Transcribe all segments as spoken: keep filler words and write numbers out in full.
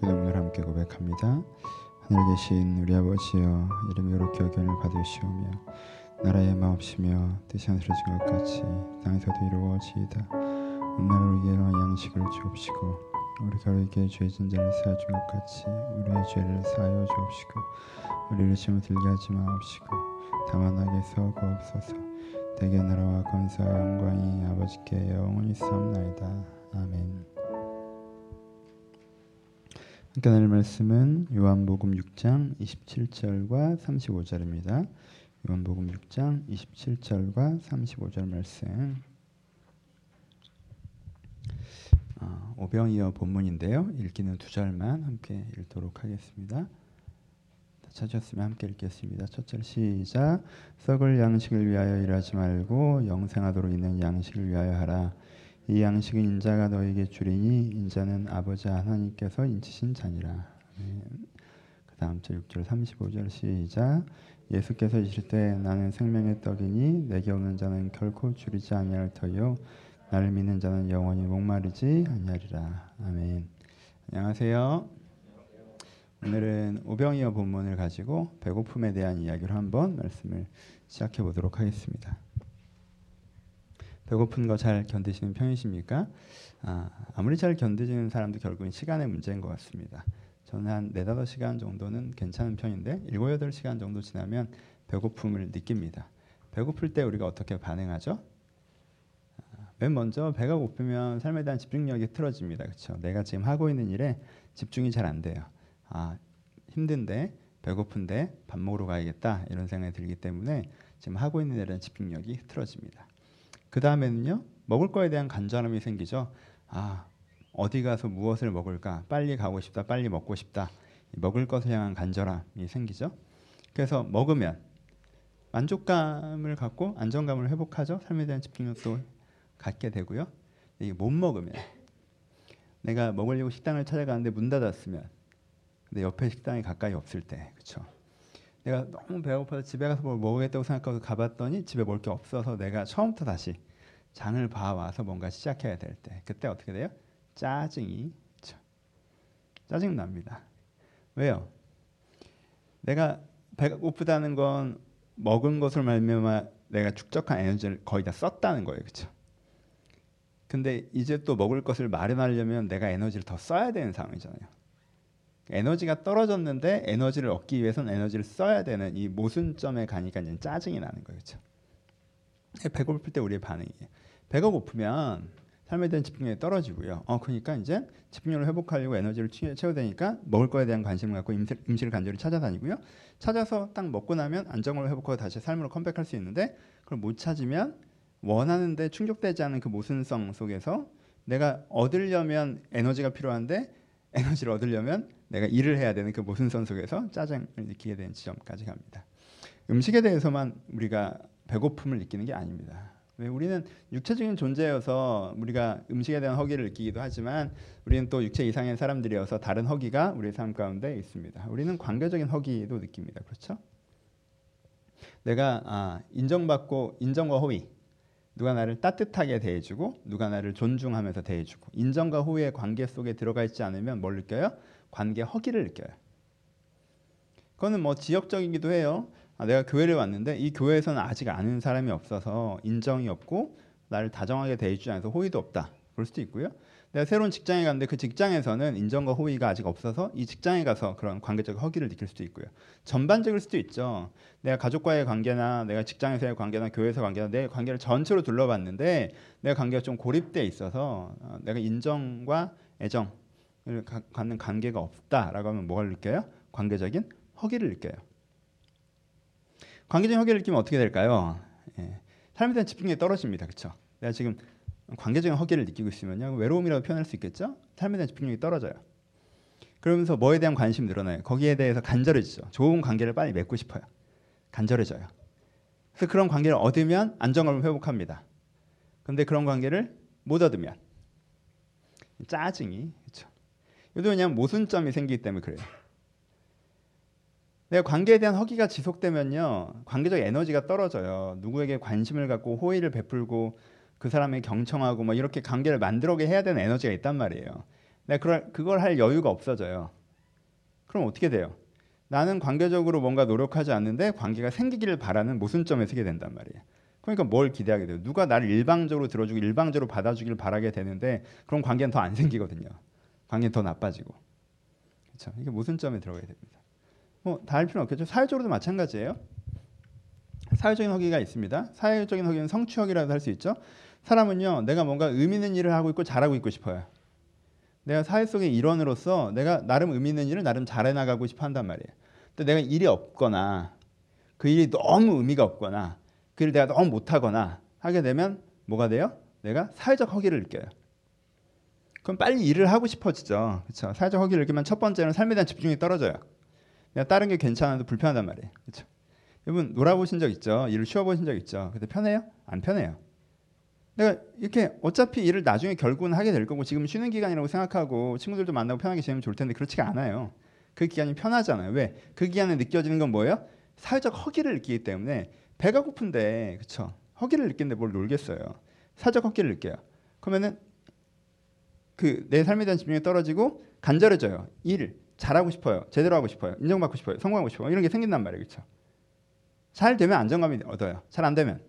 기도문을 함께 고백합니다. 하늘에 계신 우리 아버지여, 이름이 거룩히 여김을 받으시오며 나라의 마옵시며 뜻이 하늘에 이루어진 것 같이 땅에서도 이루어지이다. 오늘 우리에게 일용할 양식을 주옵시고 우리가 우리에게 죄 지은 자를 사하여 준 것 같이 우리의 죄를 사하여 주옵시고 우리를 시험에 들게 하지 마옵시고 다만 악에서 구하옵소서. 대개 나라와 권세와 영광이 아버지께 영원히 있사옵나이다. 아멘. 함께 나눌 말씀은 요한복음 육 장 이십칠 절과 삼십오 절입니다. 요한복음 육 장 이십칠 절과 삼십오 절 말씀. 어, 오병이어 본문인데요. 읽기는 두 절만 함께 읽도록 하겠습니다. 찾으셨으면 함께 읽겠습니다. 첫 절 시작. 썩을 양식을 위하여 일하지 말고 영생하도록 있는 양식을 위하여 하라. 이 양식은 인자가 너에게 주리니 인자는 아버지 하나님께서 인치신 자니라. 네. 그 다음 절 육 절 삼십오 절 시작. 예수께서 이르실 때 나는 생명의 떡이니 내게 오는 자는 결코 줄이지 아니할 터요 나를 믿는 자는 영원히 목마르지 아니하리라. 아멘. 안녕하세요. 오늘은 오병이어 본문을 가지고 배고픔에 대한 이야기를 한번 말씀을 시작해 보도록 하겠습니다. 배고픈 거 잘 견디시는 편이십니까? 아, 아무리 잘 견디는 사람도 결국은 시간의 문제인 것 같습니다. 저는 한 네다섯 시간 정도는 괜찮은 편인데 일곱, 여덟 시간 정도 지나면 배고픔을 느낍니다. 배고플 때 우리가 어떻게 반응하죠? 아, 맨 먼저 배가 고프면 삶에 대한 집중력이 틀어집니다. 그렇죠? 내가 지금 하고 있는 일에 집중이 잘 안 돼요. 아, 힘든데 배고픈데 밥 먹으러 가야겠다 이런 생각이 들기 때문에 지금 하고 있는 일에 대한 집중력이 틀어집니다. 그 다음에는요, 먹을 거에 대한 간절함이 생기죠. 아, 어디 가서 무엇을 먹을까? 빨리 가고 싶다, 빨리 먹고 싶다. 먹을 것을 향한 간절함이 생기죠. 그래서 먹으면 만족감을 갖고 안정감을 회복하죠. 삶에 대한 집중력도 갖게 되고요. 이게 못 먹으면, 내가 먹으려고 식당을 찾아가는데 문 닫았으면, 근데 옆에 식당이 가까이 없을 때, 그렇죠? 내가 너무 배고파서 집에 가서 뭘 먹겠다고 생각하고 가봤더니 집에 먹을 게 없어서 내가 처음부터 다시 장을 봐와서 뭔가 시작해야 될 때, 그때 어떻게 돼요? 짜증이, 그렇죠? 짜증 납니다. 왜요? 내가 배가 고프다는 건 먹은 것을 말미암아 내가 축적한 에너지를 거의 다 썼다는 거예요, 그렇죠? 근데 이제 또 먹을 것을 마련하려면 내가 에너지를 더 써야 되는 상황이잖아요. 에너지가 떨어졌는데 에너지를 얻기 위해서는 에너지를 써야 되는 이 모순점에 가니까 이제 짜증이 나는 거예요, 그렇죠? 배고플 때 우리의 반응이에요. 배가 고프면 삶에 대한 집중력이 떨어지고요. 어, 그러니까 이제 집중력을 회복하려고 에너지를 채워야 되니까 먹을 거에 대한 관심을 갖고 음식, 음식을 간절히 찾아다니고요. 찾아서 딱 먹고 나면 안정감을 회복하고 다시 삶으로 컴백할 수 있는데 그걸 못 찾으면 원하는데 충족되지 않은 그 모순성 속에서 내가 얻으려면 에너지가 필요한데 에너지를 얻으려면 내가 일을 해야 되는 그 모순성 속에서 짜증을 느끼게 되는 지점까지 갑니다. 음식에 대해서만 우리가 배고픔을 느끼는 게 아닙니다. 우리는 육체적인 존재여서 우리가 음식에 대한 허기를 느끼기도 하지만 우리는 또 육체 이상의 사람들이어서 다른 허기가 우리의 삶 가운데 있습니다. 우리는 관계적인 허기도 느낍니다. 그렇죠? 내가 아, 인정받고 인정과 호의, 누가 나를 따뜻하게 대해주고 누가 나를 존중하면서 대해주고 인정과 호의의 관계 속에 들어가 있지 않으면 뭘 느껴요? 관계 허기를 느껴요. 그거는 뭐 지역적이기도 해요. 아, 내가 교회를 왔는데 이 교회에서는 아직 아는 사람이 없어서 인정이 없고 나를 다정하게 대해주지 않아서 호의도 없다. 그럴 수도 있고요. 내가 새로운 직장에 갔는데 그 직장에서는 인정과 호의가 아직 없어서 이 직장에 가서 그런 관계적 허기를 느낄 수도 있고요. 전반적일 수도 있죠. 내가 가족과의 관계나 내가 직장에서의 관계나 교회에서 관계나 내 관계를 전체로 둘러봤는데 내가 관계가 좀 고립돼 있어서 내가 인정과 애정을 갖는 관계가 없다라고 하면 뭐를 느껴요? 관계적인 허기를 느껴요. 관계적인 허기를 느끼면 어떻게 될까요? 예. 삶에 대한 집중력이 떨어집니다. 그렇죠? 내가 지금 관계적인 허기를 느끼고 있으면요, 외로움이라고 표현할 수 있겠죠? 삶에 대한 집중력이 떨어져요. 그러면서 뭐에 대한 관심이 늘어나요? 거기에 대해서 간절해지죠. 좋은 관계를 빨리 맺고 싶어요. 간절해져요. 그래서 그런 관계를 얻으면 안정감을 회복합니다. 그런데 그런 관계를 못 얻으면 짜증이, 그렇죠? 이것도 그냥 모순점이 생기기 때문에 그래요. 내가 관계에 대한 허기가 지속되면요, 관계적 에너지가 떨어져요. 누구에게 관심을 갖고 호의를 베풀고 그 사람에게 경청하고 뭐 이렇게 관계를 만들어게 해야 되는 에너지가 있단 말이에요. 내가 그걸, 그걸 할 여유가 없어져요. 그럼 어떻게 돼요? 나는 관계적으로 뭔가 노력하지 않는데 관계가 생기기를 바라는 모순점에 서게 된단 말이에요. 그러니까 뭘 기대하게 돼요? 누가 나를 일방적으로 들어주고 일방적으로 받아주길 바라게 되는데 그런 관계는 더 안 생기거든요. 관계는 더 나빠지고. 그렇죠? 이게 모순점에 들어가야 됩니다. 뭐 다 할 필요는 없겠죠. 사회적으로도 마찬가지예요. 사회적인 허기가 있습니다. 사회적인 허기는 성취허기라도 할 수 있죠. 사람은요, 내가 뭔가 의미 있는 일을 하고 있고 잘하고 있고 싶어요. 내가 사회 속의 일원으로서 내가 나름 의미 있는 일을 나름 잘해 나가고 싶어 한단 말이에요. 근데 내가 일이 없거나 그 일이 너무 의미가 없거나 그 일을 내가 너무 못하거나 하게 되면 뭐가 돼요? 내가 사회적 허기를 느껴요. 그럼 빨리 일을 하고 싶어지죠. 그렇죠? 사회적 허기를 느끼면 첫 번째는 삶에 대한 집중이 떨어져요. 내가 다른 게 괜찮아도 불편하단 말이에요. 그렇죠? 여러분 놀아보신 적 있죠? 일을 쉬어보신 적 있죠? 근데 편해요? 안 편해요. 내가 이렇게 어차피 일을 나중에 결국은 하게 될 거고 지금 쉬는 기간이라고 생각하고 친구들도 만나고 편하게 지내면 좋을 텐데 그렇지가 않아요. 그 기간이 편하잖아요. 왜? 그 기간에 느껴지는 건 뭐예요? 사회적 허기를 느끼기 때문에 배가 고픈데 그렇죠? 허기를 느끼는데 뭘 놀겠어요. 사회적 허기를 느껴요. 그러면은 그 내 삶에 대한 집중이 떨어지고 간절해져요. 일 잘하고 싶어요. 제대로 하고 싶어요. 인정받고 싶어요. 성공하고 싶어요. 이런 게 생긴단 말이에요. 그렇죠? 잘 되면 안정감이 얻어요. 잘 안 되면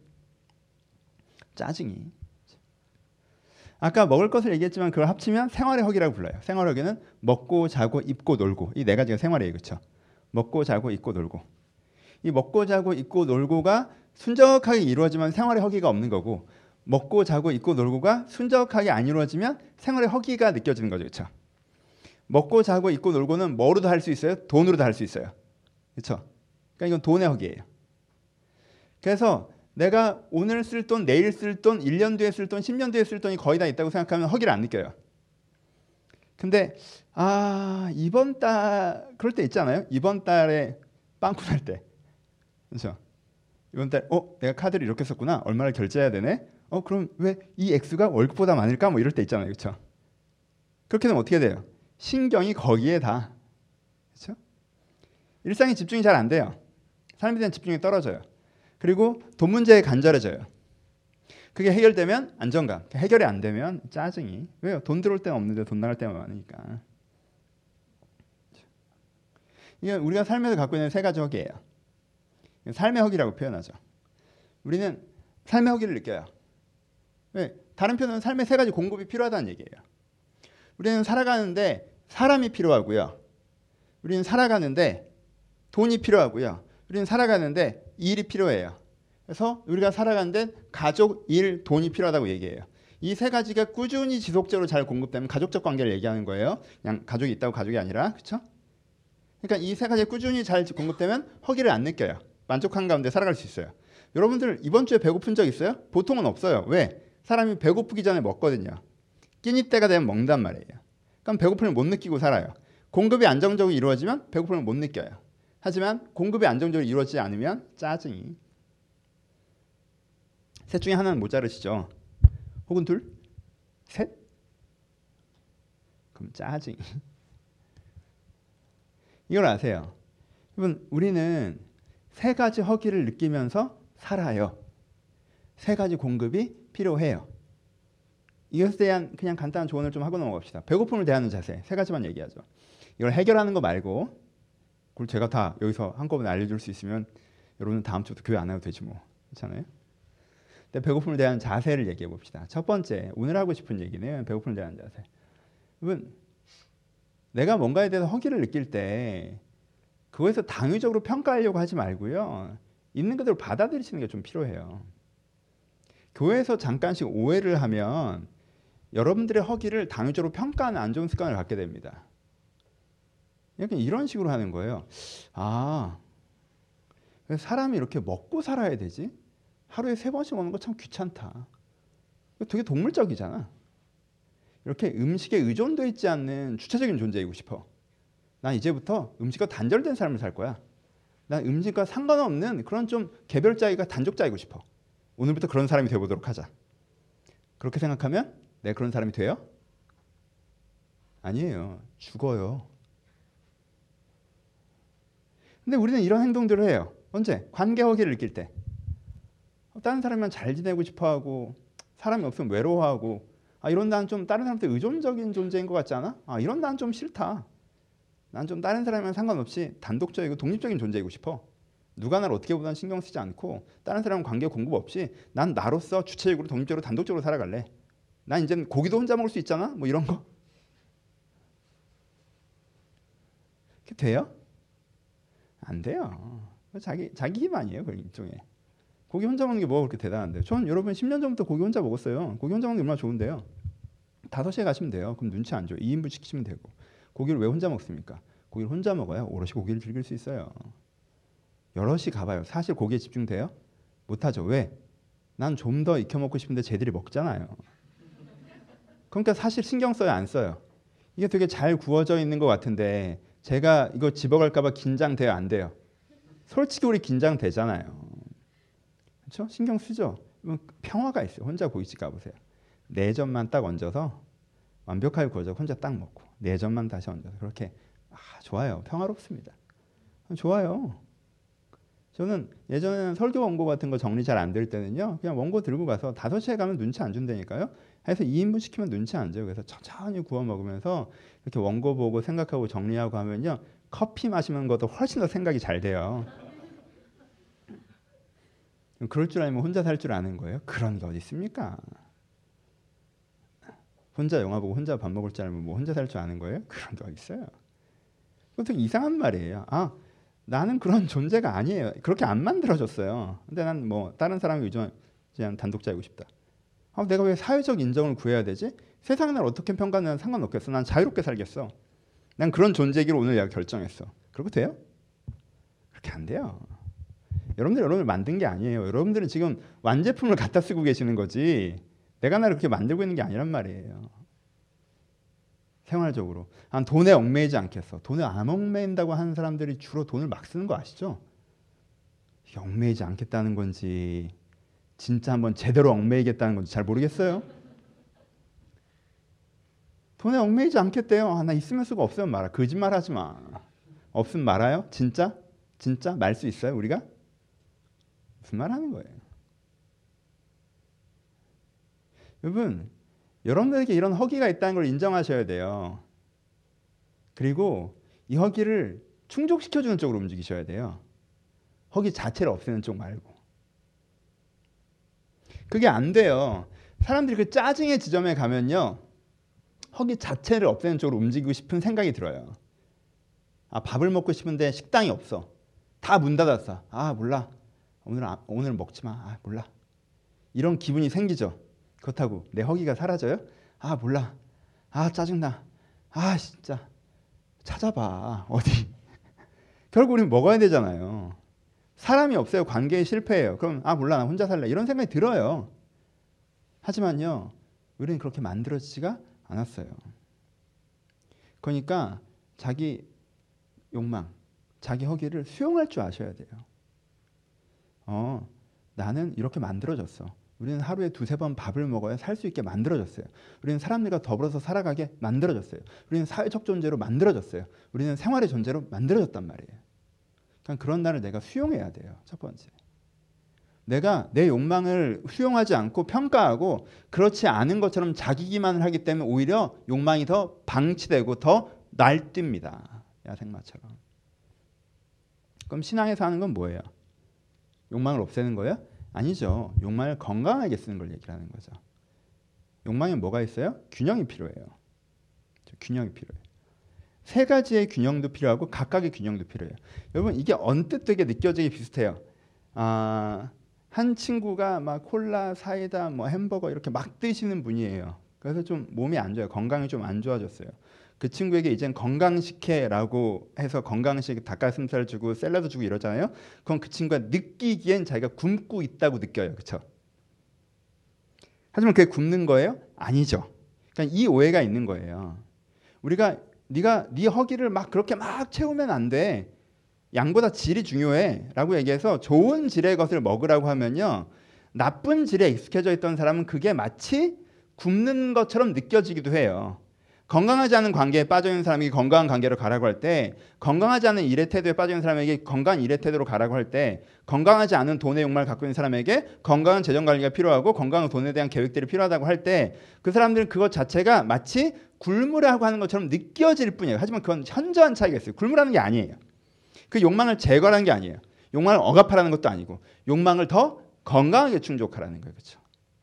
짜증이. 아까 먹을 것을 얘기했지만 그걸 합치면 생활의 허기라고 불러요. 생활의 허기는 먹고 자고 입고 놀고 이 네 가지가 생활이에요. 그렇죠? 먹고 자고 입고 놀고 이 먹고 자고 입고 놀고가 순적하게 이루어지면 생활의 허기가 없는 거고 먹고 자고 입고 놀고가 순적하게 안 이루어지면 생활의 허기가 느껴지는 거죠. 그렇죠? 먹고 자고 입고 놀고는 뭐로도 할 수 있어요? 돈으로도 할 수 있어요. 그렇죠? 그러니까 이건 돈의 허기예요. 그래서 내가 오늘 쓸 돈, 내일 쓸 돈, 일 년 뒤에 쓸 돈, 십 년 뒤에 쓸 돈이 거의 다 있다고 생각하면 허기를 안 느껴요. 근데 아 이번 달 그럴 때 있잖아요. 이번 달에 빵꾸 날 때. 그렇죠? 이번 달 어 내가 카드를 이렇게 썼구나. 얼마를 결제해야 되네. 어 그럼 왜 이 액수가 월급보다 많을까? 뭐 이럴 때 있잖아요. 그렇죠? 그렇게 되면 어떻게 돼요? 신경이 거기에 다. 그렇죠? 일상에 집중이 잘 안 돼요. 삶에 대한 집중이 떨어져요. 그리고 돈 문제에 간절해져요. 그게 해결되면 안정감. 해결이 안 되면 짜증이. 왜요? 돈 들어올 때는 없는데 돈 나갈 때만 많으니까. 이게 우리가 삶에서 갖고 있는 세 가지 허기예요. 삶의 허기라고 표현하죠. 우리는 삶의 허기를 느껴요. 왜? 다른 표현은 삶의 세 가지 공급이 필요하다는 얘기예요. 우리는 살아가는데 사람이 필요하고요. 우리는 살아가는데 돈이 필요하고요. 우리는 살아가는데 일이 필요해요. 그래서 우리가 살아가는데 가족, 일, 돈이 필요하다고 얘기해요. 이 세 가지가 꾸준히 지속적으로 잘 공급되면 가족적 관계를 얘기하는 거예요. 그냥 가족이 있다고 가족이 아니라. 그렇죠? 그러니까 이 세 가지가 꾸준히 잘 공급되면 허기를 안 느껴요. 만족한 가운데 살아갈 수 있어요. 여러분들 이번 주에 배고픈 적 있어요? 보통은 없어요. 왜? 사람이 배고프기 전에 먹거든요. 끼니 때가 되면 먹는단 말이에요. 그럼 배고픔을 못 느끼고 살아요. 공급이 안정적으로 이루어지면 배고픔을 못 느껴요. 하지만 공급이 안정적으로 이루어지지 않으면 짜증이. 셋 중에 하나는 모자르시죠. 혹은 둘? 셋? 그럼 짜증이. 이걸 아세요. 여러분 우리는 세 가지 허기를 느끼면서 살아요. 세 가지 공급이 필요해요. 이것에 대한 그냥 간단한 조언을 좀 하고 넘어갑시다. 배고픔을 대하는 자세 세 가지만 얘기하죠. 이걸 해결하는 거 말고 그걸 제가 다 여기서 한꺼번에 알려줄 수 있으면 여러분은 다음 주부터 교회 안 해도 되지 뭐. 그렇잖아요. 근데 배고픔을 대하는 자세를 얘기해 봅시다. 첫 번째 오늘 하고 싶은 얘기는 배고픔을 대하는 자세. 여러분 내가 뭔가에 대해서 허기를 느낄 때 그거에서 당위적으로 평가하려고 하지 말고요. 있는 그대로 받아들이시는 게 좀 필요해요. 교회에서 잠깐씩 오해를 하면 여러분들의 허기를 당위적으로 평가하는 안 좋은 습관을 갖게 됩니다. 약간 이런 식으로 하는 거예요. 아, 사람이 이렇게 먹고 살아야 되지? 하루에 세 번씩 먹는 거 참 귀찮다. 되게 동물적이잖아. 이렇게 음식에 의존되어 있지 않는 주체적인 존재이고 싶어. 난 이제부터 음식과 단절된 삶을 살 거야. 난 음식과 상관없는 그런 좀 개별자이가 단족자이고 싶어. 오늘부터 그런 사람이 되어보도록 하자. 그렇게 생각하면 내가 그런 사람이 돼요? 아니에요. 죽어요. 근데 우리는 이런 행동들을 해요. 언제? 관계 허기를 느낄 때. 다른 사람이랑 잘 지내고 싶어하고 사람이 없으면 외로워하고 아, 이런 나는 좀 다른 사람한테 의존적인 존재인 것 같지 않아? 아, 이런 나는 좀 싫다. 난 좀 다른 사람이랑 상관없이 단독적이고 독립적인 존재이고 싶어. 누가 나를 어떻게 보든 신경 쓰지 않고 다른 사람과 관계 공급 없이 난 나로서 주체적으로 독립적으로 단독적으로 살아갈래. 난 이제는 고기도 혼자 먹을 수 있잖아. 뭐 이런 거. 그게 돼요? 안 돼요. 자기 자기 힘 아니에요, 그 일종의. 고기 혼자 먹는 게 뭐가 그렇게 대단한데요? 전 여러분 십 년 전부터 고기 혼자 먹었어요. 고기 혼자 먹는 게 얼마나 좋은데요. 다섯 시에 가시면 돼요. 그럼 눈치 안 줘요. 이 인분 시키시면 되고. 고기를 왜 혼자 먹습니까? 고기를 혼자 먹어야 오롯이 고기를 즐길 수 있어요. 여럿이 가봐요. 사실 고기에 집중돼요? 못하죠. 왜? 난 좀 더 익혀 먹고 싶은데 쟤들이 먹잖아요. 그러니까 사실 신경 써요, 안 써요? 이게 되게 잘 구워져 있는 것 같은데 제가 이거 집어갈까 봐 긴장돼요, 안 돼요? 솔직히 우리 긴장되잖아요. 그렇죠? 신경 쓰죠? 평화가 있어요. 혼자 고깃집 가보세요. 네 점만 딱 얹어서 완벽하게 구워져 혼자 딱 먹고 네 점만 다시 얹어서 그렇게 아, 좋아요. 평화롭습니다. 좋아요. 저는 예전에는 설교 원고 같은 거 정리 잘 안 될 때는요. 그냥 원고 들고 가서 다섯 시에 가면 눈치 안 준다니까요. 해서 이 인분 시키면 눈치 안 줘요. 그래서 천천히 구워 먹으면서 이렇게 원고 보고 생각하고 정리하고 하면요. 커피 마시는 것도 훨씬 더 생각이 잘 돼요. 그럴 줄 알면 혼자 살 줄 아는 거예요? 그런 게 어디 있습니까? 혼자 영화 보고 혼자 밥 먹을 줄 알면 뭐 혼자 살 줄 아는 거예요? 그런 게 어디 있어요? 그것도 이상한 말이에요. 아, 나는 그런 존재가 아니에요. 그렇게 안 만들어졌어요. 근데 난 뭐 다른 사람에 의존한 단독자이고 싶다. 아, 내가 왜 사회적 인정을 구해야 되지? 세상이 날 어떻게 평가하는 상관없겠어. 난 자유롭게 살겠어. 난 그런 존재기로 오늘 내가 결정했어. 그렇게 돼요? 그렇게 안 돼요. 여러분들 여러분을 만든 게 아니에요. 여러분들은 지금 완제품을 갖다 쓰고 계시는 거지. 내가 나를 그렇게 만들고 있는 게 아니란 말이에요. 생활적으로. 난 돈에 얽매이지 않겠어. 돈에 안 얽매인다고 하는 사람들이 주로 돈을 막 쓰는 거 아시죠? 이게 얽매이지 않겠다는 건지 진짜 한번 제대로 얽매이겠다는 건지 잘 모르겠어요. 돈에 얽매이지 않겠대요. 아, 나 있으면 쓰고 없으면 말아. 거짓말 하지 마. 없으면 말아요? 진짜? 진짜? 말 수 있어요 우리가? 무슨 말 하는 거예요? 여러분, 여러분들에게 이런 허기가 있다는 걸 인정하셔야 돼요. 그리고 이 허기를 충족시켜주는 쪽으로 움직이셔야 돼요. 허기 자체를 없애는 쪽 말고. 그게 안 돼요. 사람들이 그 짜증의 지점에 가면요. 허기 자체를 없애는 쪽으로 움직이고 싶은 생각이 들어요. 아, 밥을 먹고 싶은데 식당이 없어. 다 문 닫았어. 아, 몰라. 오늘 오늘 먹지 마. 아, 몰라. 이런 기분이 생기죠. 그렇다고 내 허기가 사라져요? 아, 몰라. 아, 짜증나. 아, 진짜. 찾아봐. 어디. 결국 우리는 먹어야 되잖아요. 사람이 없어요. 관계에 실패해요. 그럼 아, 몰라. 나 혼자 살래. 이런 생각이 들어요. 하지만요. 우리는 그렇게 만들어지지가 않았어요. 그러니까 자기 욕망, 자기 허기를 수용할 줄 아셔야 돼요. 어, 나는 이렇게 만들어졌어. 우리는 하루에 두세 번 밥을 먹어야 살 수 있게 만들어졌어요. 우리는 사람들과 더불어서 살아가게 만들어졌어요. 우리는 사회적 존재로 만들어졌어요. 우리는 생활의 존재로 만들어졌단 말이에요. 그러니까 그런 나를 내가 수용해야 돼요. 첫 번째. 내가 내 욕망을 수용하지 않고 평가하고 그렇지 않은 것처럼 자기 기만을 하기 때문에 오히려 욕망이 더 방치되고 더 날뜁니다. 야생마처럼. 그럼 신앙에서 하는 건 뭐예요? 욕망을 없애는 거예요? 아니죠. 욕망을 건강하게 쓰는 걸 얘기하는 거죠. 욕망에 뭐가 있어요? 균형이 필요해요. 균형이 필요해요. 세 가지의 균형도 필요하고 각각의 균형도 필요해요. 여러분 이게 언뜻 되게 느껴지기 비슷해요. 아, 한 친구가 막 콜라, 사이다, 뭐 햄버거 이렇게 막 드시는 분이에요. 그래서 좀 몸이 안 좋아요. 건강이 좀 안 좋아졌어요. 그 친구에게 이젠 건강식혜라고 해서 건강식 닭가슴살 주고 샐러드 주고 이러잖아요. 그럼 그 친구가 느끼기엔 자기가 굶고 있다고 느껴요. 그렇죠? 하지만 그게 굶는 거예요? 아니죠. 그러니까 이 오해가 있는 거예요. 우리가 네가 네 허기를 막 그렇게 막 채우면 안 돼. 양보다 질이 중요해 라고 얘기해서 좋은 질의 것을 먹으라고 하면요. 나쁜 질에 익숙해져 있던 사람은 그게 마치 굶는 것처럼 느껴지기도 해요. 건강하지 않은 관계에 빠져있는 사람에게 건강한 관계로 가라고 할 때, 건강하지 않은 일의 태도에 빠져있는 사람에게 건강한 일의 태도로 가라고 할 때, 건강하지 않은 돈의 욕망을 갖고 있는 사람에게 건강한 재정관리가 필요하고 건강한 돈에 대한 계획들이 필요하다고 할 때, 그 사람들은 그것 자체가 마치 굴무라고 하는 것처럼 느껴질 뿐이에요. 하지만 그건 현저한 차이가 있어요. 굴무라는 게 아니에요. 그 욕망을 제거하는 게 아니에요. 욕망을 억압하라는 것도 아니고 욕망을 더 건강하게 충족하라는 거예요. 그렇죠?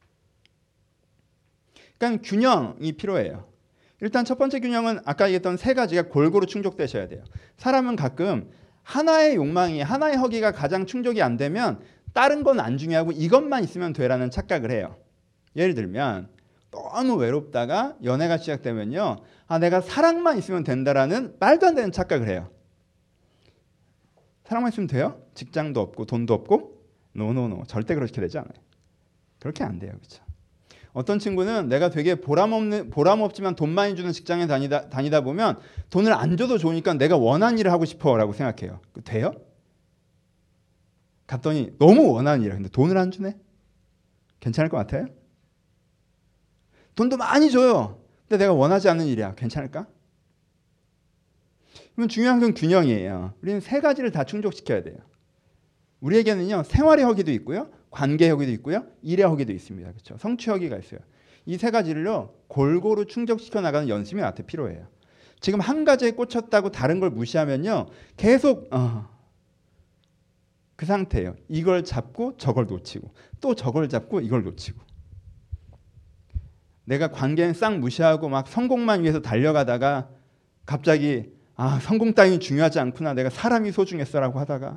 그러니까 균형이 필요해요. 일단 첫 번째 균형은 아까 얘기했던 세 가지가 골고루 충족되셔야 돼요. 사람은 가끔 하나의 욕망이, 하나의 허기가 가장 충족이 안 되면 다른 건 안 중요하고 이것만 있으면 돼라는 착각을 해요. 예를 들면 너무 외롭다가 연애가 시작되면요, 아 내가 사랑만 있으면 된다라는 말도 안 되는 착각을 해요. 사랑만 있으면 돼요? 직장도 없고 돈도 없고? 노노노, 절대 그렇게 되지 않아요. 그렇게 안 돼요. 그렇죠? 어떤 친구는 내가 되게 보람 없는, 보람 없지만 돈 많이 주는 직장에 다니다, 다니다 보면 돈을 안 줘도 좋으니까 내가 원하는 일을 하고 싶어라고 생각해요. 돼요? 갔더니 너무 원하는 일이야. 근데 돈을 안 주네? 괜찮을 것 같아요? 돈도 많이 줘요. 근데 내가 원하지 않는 일이야. 괜찮을까? 그러면 중요한 건 균형이에요. 우리는 세 가지를 다 충족시켜야 돼요. 우리에게는요, 생활의 허기도 있고요, 관계의 허기도 있고요, 일의 허기도 있습니다. 그렇죠? 성취 허기가 있어요. 이 세 가지를요 골고루 충족시켜 나가는 연습이 나한테 필요해요. 지금 한 가지에 꽂혔다고 다른 걸 무시하면요 계속 어, 그 상태예요. 이걸 잡고 저걸 놓치고 또 저걸 잡고 이걸 놓치고. 내가 관계는 싹 무시하고 막 성공만 위해서 달려가다가 갑자기 아 성공 따위는 중요하지 않구나, 내가 사람이 소중했어라고 하다가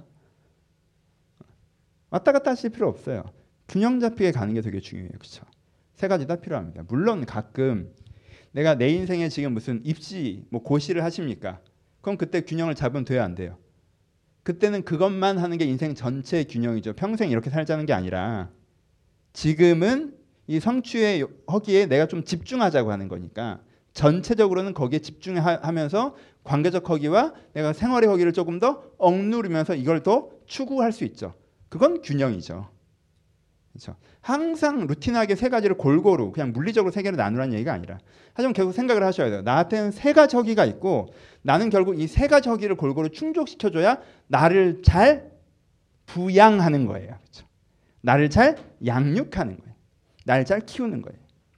왔다 갔다 하실 필요 없어요. 균형 잡히게 가는 게 되게 중요해요. 그렇죠? 세 가지 다 필요합니다. 물론 가끔 내가 내 인생에 지금 무슨 입시, 뭐 고시를 하십니까? 그럼 그때 균형을 잡으면 돼야 안 돼요? 그때는 그것만 하는 게 인생 전체의 균형이죠. 평생 이렇게 살자는 게 아니라 지금은 이 성취의 허기에 내가 좀 집중하자고 하는 거니까 전체적으로는 거기에 집중하면서 관계적 허기와 내가 생활의 허기를 조금 더 억누르면서 이걸 더 추구할 수 있죠. 그건 균형이죠. 그렇죠? 항상 루틴하게 세 가지를 골고루 그냥 물리적으로 세 개를 나누라는 얘기가 아니라, 하지만 계속 생각을 하셔야 돼요. 나한테는 세 가지 허기가 있고 나는 결국 이 세 가지 허기를 골고루 충족시켜줘야 나를 잘 부양하는 거예요. 그렇죠? 나를 잘 양육하는 거예요. 나를 잘 키우는 거예요.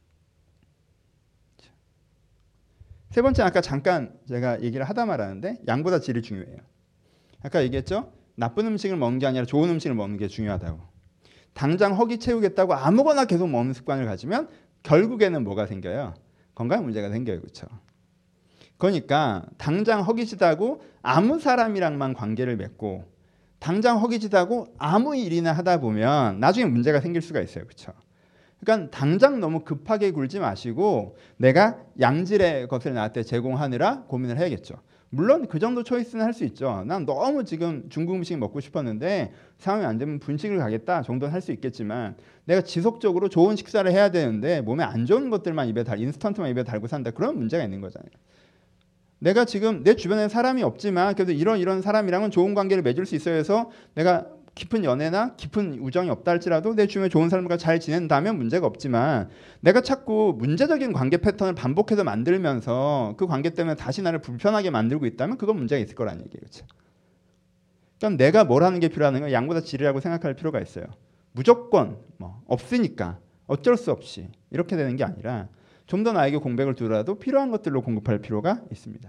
그렇죠? 세 번째, 아까 잠깐 제가 얘기를 하다 말았는데 양보다 질이 중요해요. 아까 얘기했죠? 나쁜 음식을 먹는 게 아니라 좋은 음식을 먹는 게 중요하다고. 당장 허기 채우겠다고 아무거나 계속 먹는 습관을 가지면 결국에는 뭐가 생겨요? 건강 문제가 생겨요. 그렇죠? 그러니까 당장 허기지다고 아무 사람이랑만 관계를 맺고 당장 허기지다고 아무 일이나 하다 보면 나중에 문제가 생길 수가 있어요. 그렇죠? 그러니까 당장 너무 급하게 굴지 마시고 내가 양질의 것을 나한테 제공하느라 고민을 해야겠죠. 물론 그 정도 초이스는 할 수 있죠. 난 너무 지금 중국 음식 먹고 싶었는데 상황이 안 되면 분식을 가겠다 정도는 할 수 있겠지만, 내가 지속적으로 좋은 식사를 해야 되는데 몸에 안 좋은 것들만 입에 달, 인스턴트만 입에 달고 산다. 그런 문제가 있는 거잖아요. 내가 지금 내 주변에 사람이 없지만 그래도 이런 이런 사람이랑은 좋은 관계를 맺을 수 있어야 해서 내가 깊은 연애나 깊은 우정이 없다 할지라도 내 주변에 좋은 사람과 잘 지낸다면 문제가 없지만, 내가 자꾸 문제적인 관계 패턴을 반복해서 만들면서 그 관계 때문에 다시 나를 불편하게 만들고 있다면 그건 문제가 있을 거라는 얘기예요. 그렇죠? 그럼 내가 뭘 하는 게 필요하는 건 양보다 질이라고 생각할 필요가 있어요. 무조건 뭐 없으니까 어쩔 수 없이 이렇게 되는 게 아니라 좀 더 나에게 공백을 두더라도 필요한 것들로 공급할 필요가 있습니다.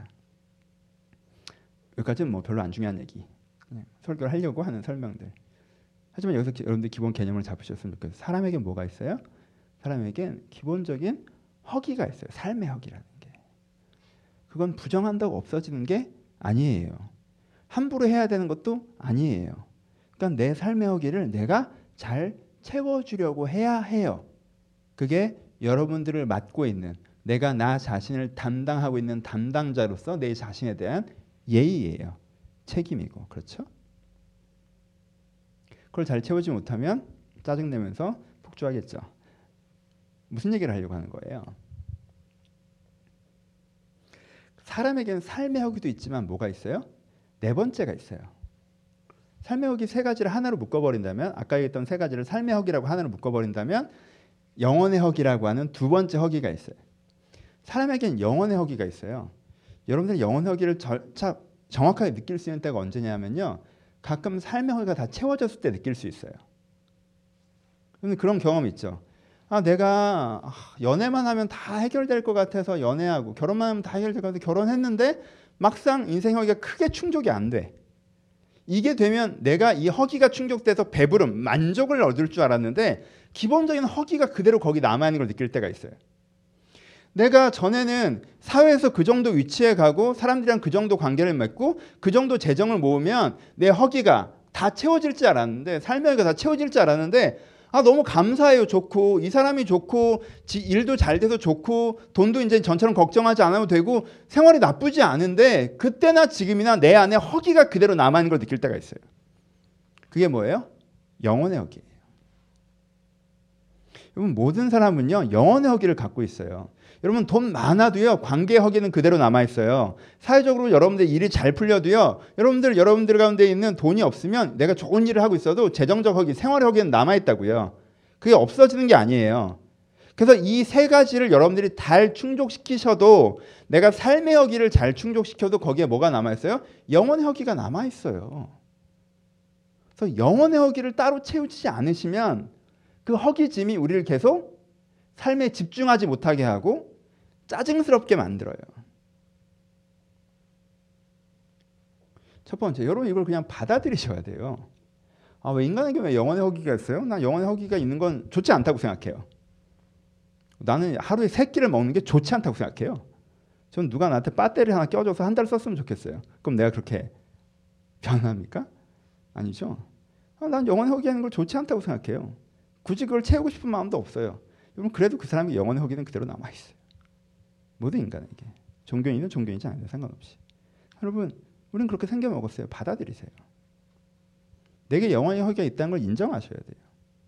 여기까지는 뭐 별로 안 중요한 얘기. 설교를 하려고 하는 설명들. 하지만 여기서 여러분들 기본 개념을 잡으셨으면 좋겠어요. 사람에게 뭐가 있어요? 사람에겐 기본적인 허기가 있어요. 삶의 허기라는 게. 그건 부정한다고 없어지는 게 아니에요. 함부로 해야 되는 것도 아니에요. 그러니까 내 삶의 허기를 내가 잘 채워주려고 해야 해요. 그게 여러분들을 맡고 있는, 내가 나 자신을 담당하고 있는 담당자로서 내 자신에 대한 예의예요. 책임이고. 그렇죠? 그걸 잘 채우지 못하면 짜증내면서 폭주하겠죠. 무슨 얘기를 하려고 하는 거예요? 사람에게는 삶의 허기도 있지만 뭐가 있어요? 네 번째가 있어요. 삶의 허기 세 가지를 하나로 묶어버린다면, 아까 얘기했던 세 가지를 삶의 허기라고 하나로 묶어버린다면 영혼의 허기라고 하는 두 번째 허기가 있어요. 사람에겐 영혼의 허기가 있어요. 여러분들 영혼의 허기를 절차 정확하게 느낄 수 있는 때가 언제냐면요. 가끔 삶의 허기가 다 채워졌을 때 느낄 수 있어요. 그런 경험 있죠. 아, 내가 연애만 하면 다 해결될 것 같아서 연애하고 결혼만 하면 다 해결될 것 같아서 결혼했는데 막상 인생 허기가 크게 충족이 안 돼. 이게 되면 내가 이 허기가 충족돼서 배부름, 만족을 얻을 줄 알았는데 기본적인 허기가 그대로 거기 남아있는 걸 느낄 때가 있어요. 내가 전에는 사회에서 그 정도 위치에 가고 사람들이랑 그 정도 관계를 맺고 그 정도 재정을 모으면 내 허기가 다 채워질 줄 알았는데 삶의 허기가 다 채워질 줄 알았는데 아 너무 감사해요. 좋고 이 사람이 좋고 지, 일도 잘 돼서 좋고 돈도 이제 전처럼 걱정하지 않아도 되고 생활이 나쁘지 않은데 그때나 지금이나 내 안에 허기가 그대로 남아있는 걸 느낄 때가 있어요. 그게 뭐예요? 영혼의 허기예요. 여러분 모든 사람은요 영혼의 허기를 갖고 있어요. 여러분 돈 많아도요 관계의 허기는 그대로 남아있어요. 사회적으로 여러분들 일이 잘 풀려도요 여러분들 여러분들 가운데 있는 돈이 없으면 내가 좋은 일을 하고 있어도 재정적 허기, 생활의 허기는 남아있다고요. 그게 없어지는 게 아니에요. 그래서 이 세 가지를 여러분들이 잘 충족시키셔도 내가 삶의 허기를 잘 충족시켜도 거기에 뭐가 남아있어요? 영혼의 허기가 남아있어요. 그래서 영혼의 허기를 따로 채우지 않으시면 그 허기짐이 우리를 계속 삶에 집중하지 못하게 하고 짜증스럽게 만들어요. 첫 번째, 여러분 이걸 그냥 받아들이셔야 돼요. 아, 왜 인간에게 왜 영혼의 허기가 있어요? 난 영혼의 허기가 있는 건 좋지 않다고 생각해요. 나는 하루에 세 끼를 먹는 게 좋지 않다고 생각해요. 전 누가 나한테 배터리 하나 껴줘서 한 달 썼으면 좋겠어요. 그럼 내가 그렇게 변합니까? 아니죠. 아, 난 영혼의 허기하는 걸 좋지 않다고 생각해요. 굳이 그걸 채우고 싶은 마음도 없어요. 여러분 그래도 그 사람의 영혼의 허기는 그대로 남아있어요. 모든 인간에게. 종교인이든 종교인이지 아니든 상관없이. 여러분 우리는 그렇게 생겨 먹었어요. 받아들이세요. 내게 영혼의 허기가 있다는 걸 인정하셔야 돼요.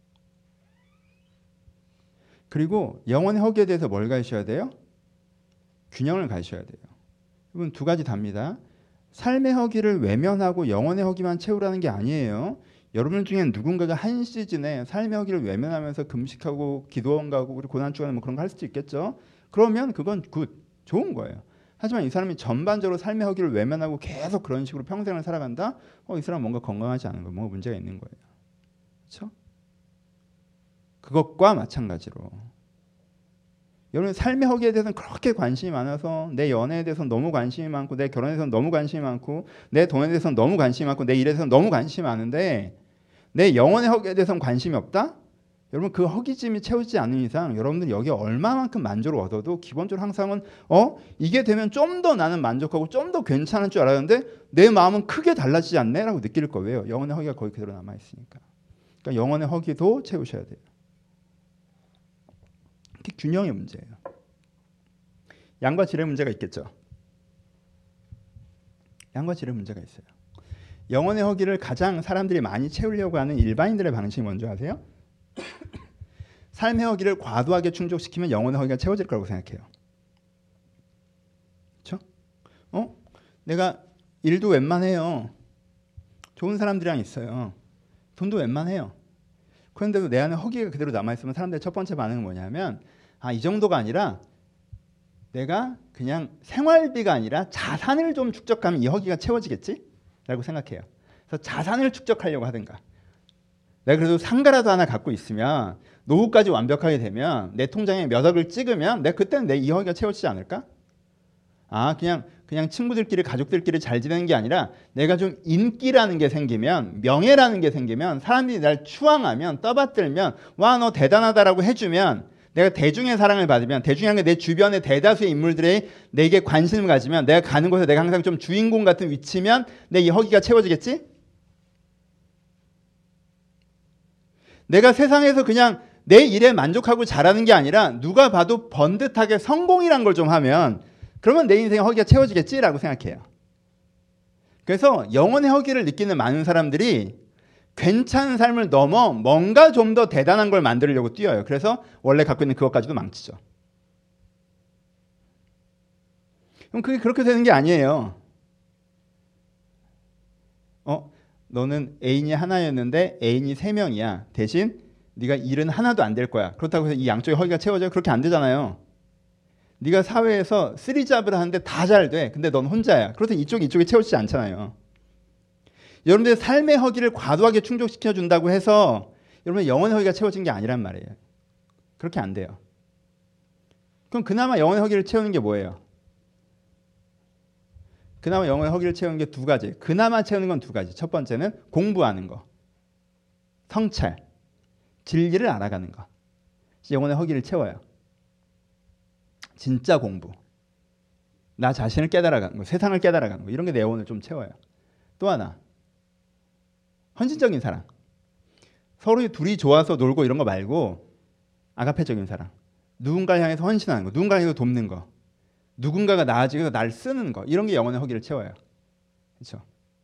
그리고 영혼의 허기에 대해서 뭘 가르쳐야 돼요? 균형을 가르쳐야 돼요. 여러분 두 가지 답니다. 삶의 허기를 외면하고 영혼의 허기만 채우라는 게 아니에요. 여러분 중에 누군가가 한 시즌에 삶의 허기를 외면하면서 금식하고 기도원 가고 그리고 고난주간에 뭐 그런 거 할 수도 있겠죠. 그러면 그건 굿, 좋은 거예요. 하지만 이 사람이 전반적으로 삶의 허기를 외면하고 계속 그런 식으로 평생을 살아간다? 어, 이 사람 뭔가 건강하지 않은 거, 뭔가 문제가 있는 거예요. 그렇죠? 그것과 마찬가지로 여러분 삶의 허기에 대해서는 그렇게 관심이 많아서 내 연애에 대해서는 너무 관심이 많고 내 결혼에 대해서는 너무 관심이 많고 내 돈에 대해서는 너무 관심이 많고 내 일에 대해서는 너무 관심이 많은데 내 영혼의 허기에 대해서는 관심이 없다? 여러분 그 허기짐이 채우지 않는 이상 여러분들 여기에 얼마만큼 만족을 얻어도 기본적으로 항상은 어 이게 되면 좀 더 나는 만족하고 좀 더 괜찮은 줄 알았는데 내 마음은 크게 달라지지 않네 라고 느낄 거예요. 영혼의 허기가 거기 그대로 남아있으니까. 그러니까 영혼의 허기도 채우셔야 돼요. 이게 균형의 문제예요. 양과 질의 문제가 있겠죠. 양과 질의 문제가 있어요. 영혼의 허기를 가장 사람들이 많이 채우려고 하는 일반인들의 방식이 뭔지 아세요? 삶의 허기를 과도하게 충족시키면 영혼의 허기가 채워질 거라고 생각해요. 그렇죠? 어? 내가 일도 웬만해요. 좋은 사람들이랑 있어요. 돈도 웬만해요. 그런데도 내 안에 허기가 그대로 남아있으면 사람들의 첫 번째 반응은 뭐냐면 아, 이 정도가 아니라 내가 그냥 생활비가 아니라 자산을 좀 축적하면 이 허기가 채워지겠지? 라고 생각해요. 그래서 자산을 축적하려고 하든가 내가 그래도 상가라도 하나 갖고 있으면 노후까지 완벽하게 되면 내 통장에 몇 억을 찍으면 내가 그때는 내 이 허기가 채워지지 않을까? 아 그냥 그냥 친구들끼리 가족들끼리 잘 지내는 게 아니라 내가 좀 인기라는 게 생기면 명예라는 게 생기면 사람들이 날 추앙하면 떠받들면 와 너 대단하다라고 해주면 내가 대중의 사랑을 받으면 대중이 내 주변의 대다수의 인물들이 내게 관심을 가지면 내가 가는 곳에 내가 항상 좀 주인공 같은 위치면 내 이 허기가 채워지겠지? 내가 세상에서 그냥 내 일에 만족하고 잘하는 게 아니라 누가 봐도 번듯하게 성공이란 걸 좀 하면 그러면 내 인생의 허기가 채워지겠지라고 생각해요. 그래서 영혼의 허기를 느끼는 많은 사람들이 괜찮은 삶을 넘어 뭔가 좀 더 대단한 걸 만들려고 뛰어요. 그래서 원래 갖고 있는 그것까지도 망치죠. 그럼 그게 그렇게 되는 게 아니에요. 어, 너는 애인이 하나였는데 애인이 세 명이야. 대신 네가 일은 하나도 안 될 거야. 그렇다고 해서 이 양쪽의 허기가 채워져요? 그렇게 안 되잖아요. 네가 사회에서 쓰리 잡을 하는데 다 잘 돼. 근데 넌 혼자야. 그렇다면 이쪽이 이쪽에 채워지지 않잖아요. 여러분들의 삶의 허기를 과도하게 충족시켜준다고 해서 여러분의 영혼의 허기가 채워진 게 아니란 말이에요. 그렇게 안 돼요. 그럼 그나마 영혼의 허기를 채우는 게 뭐예요? 그나마 영혼의 허기를 채우는 게 두 가지. 그나마 채우는 건 두 가지. 첫 번째는 공부하는 거. 성찰. 진리를 알아가는 거. 영혼의 허기를 채워요. 진짜 공부. 나 자신을 깨달아가는 거. 세상을 깨달아가는 거. 이런 게 내 영혼을 좀 채워요. 또 하나. 헌신적인 사랑. 서로 둘이 좋아서 놀고 이런 거 말고 아가페적인 사랑. 누군가를 향해서 헌신하는 거. 누군가를 향해서 돕는 거. 누군가가 나아지고 날 쓰는 거. 이런 게 영혼의 허기를 채워요. 그렇죠?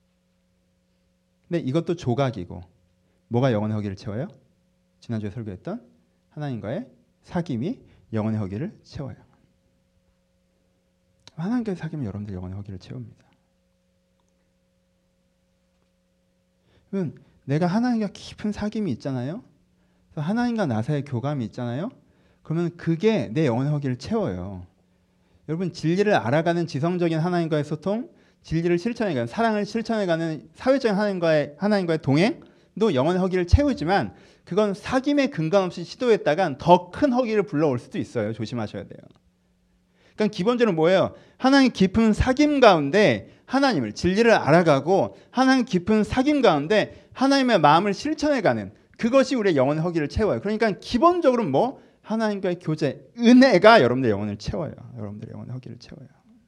근데 이것도 조각이고 뭐가 영혼의 허기를 채워요? 지난주에 설교했던 하나님과의 사귐이 영혼의 허기를 채워요. 하나님과의 사귐은 여러분들 영혼의 허기를 채웁니다. 그러면 내가 하나님과 깊은 사귐이 있잖아요. 하나님과 나 사이의 교감이 있잖아요. 그러면 그게 내 영혼의 허기를 채워요. 여러분 진리를 알아가는 지성적인 하나님과의 소통, 진리를 실천해가는 사랑을 실천해가는 사회적인 하나님과의 하나님과의 동행도 영혼의 허기를 채우지만 그건 사귐에 근간 없이 시도했다간 더 큰 허기를 불러올 수도 있어요. 조심하셔야 돼요. 그러니까 기본적으로 뭐예요? 하나님 깊은 사귐 가운데 하나님을 진리를 알아가고 하나님 깊은 사귐 가운데 하나님의 마음을 실천해가는 그것이 우리의 영혼의 허기를 채워요. 그러니까 기본적으로 뭐 하나님과의 교제, 은혜가 여러분들의 영혼을 채워요. 여러분들의 영혼의 허기를 채워요.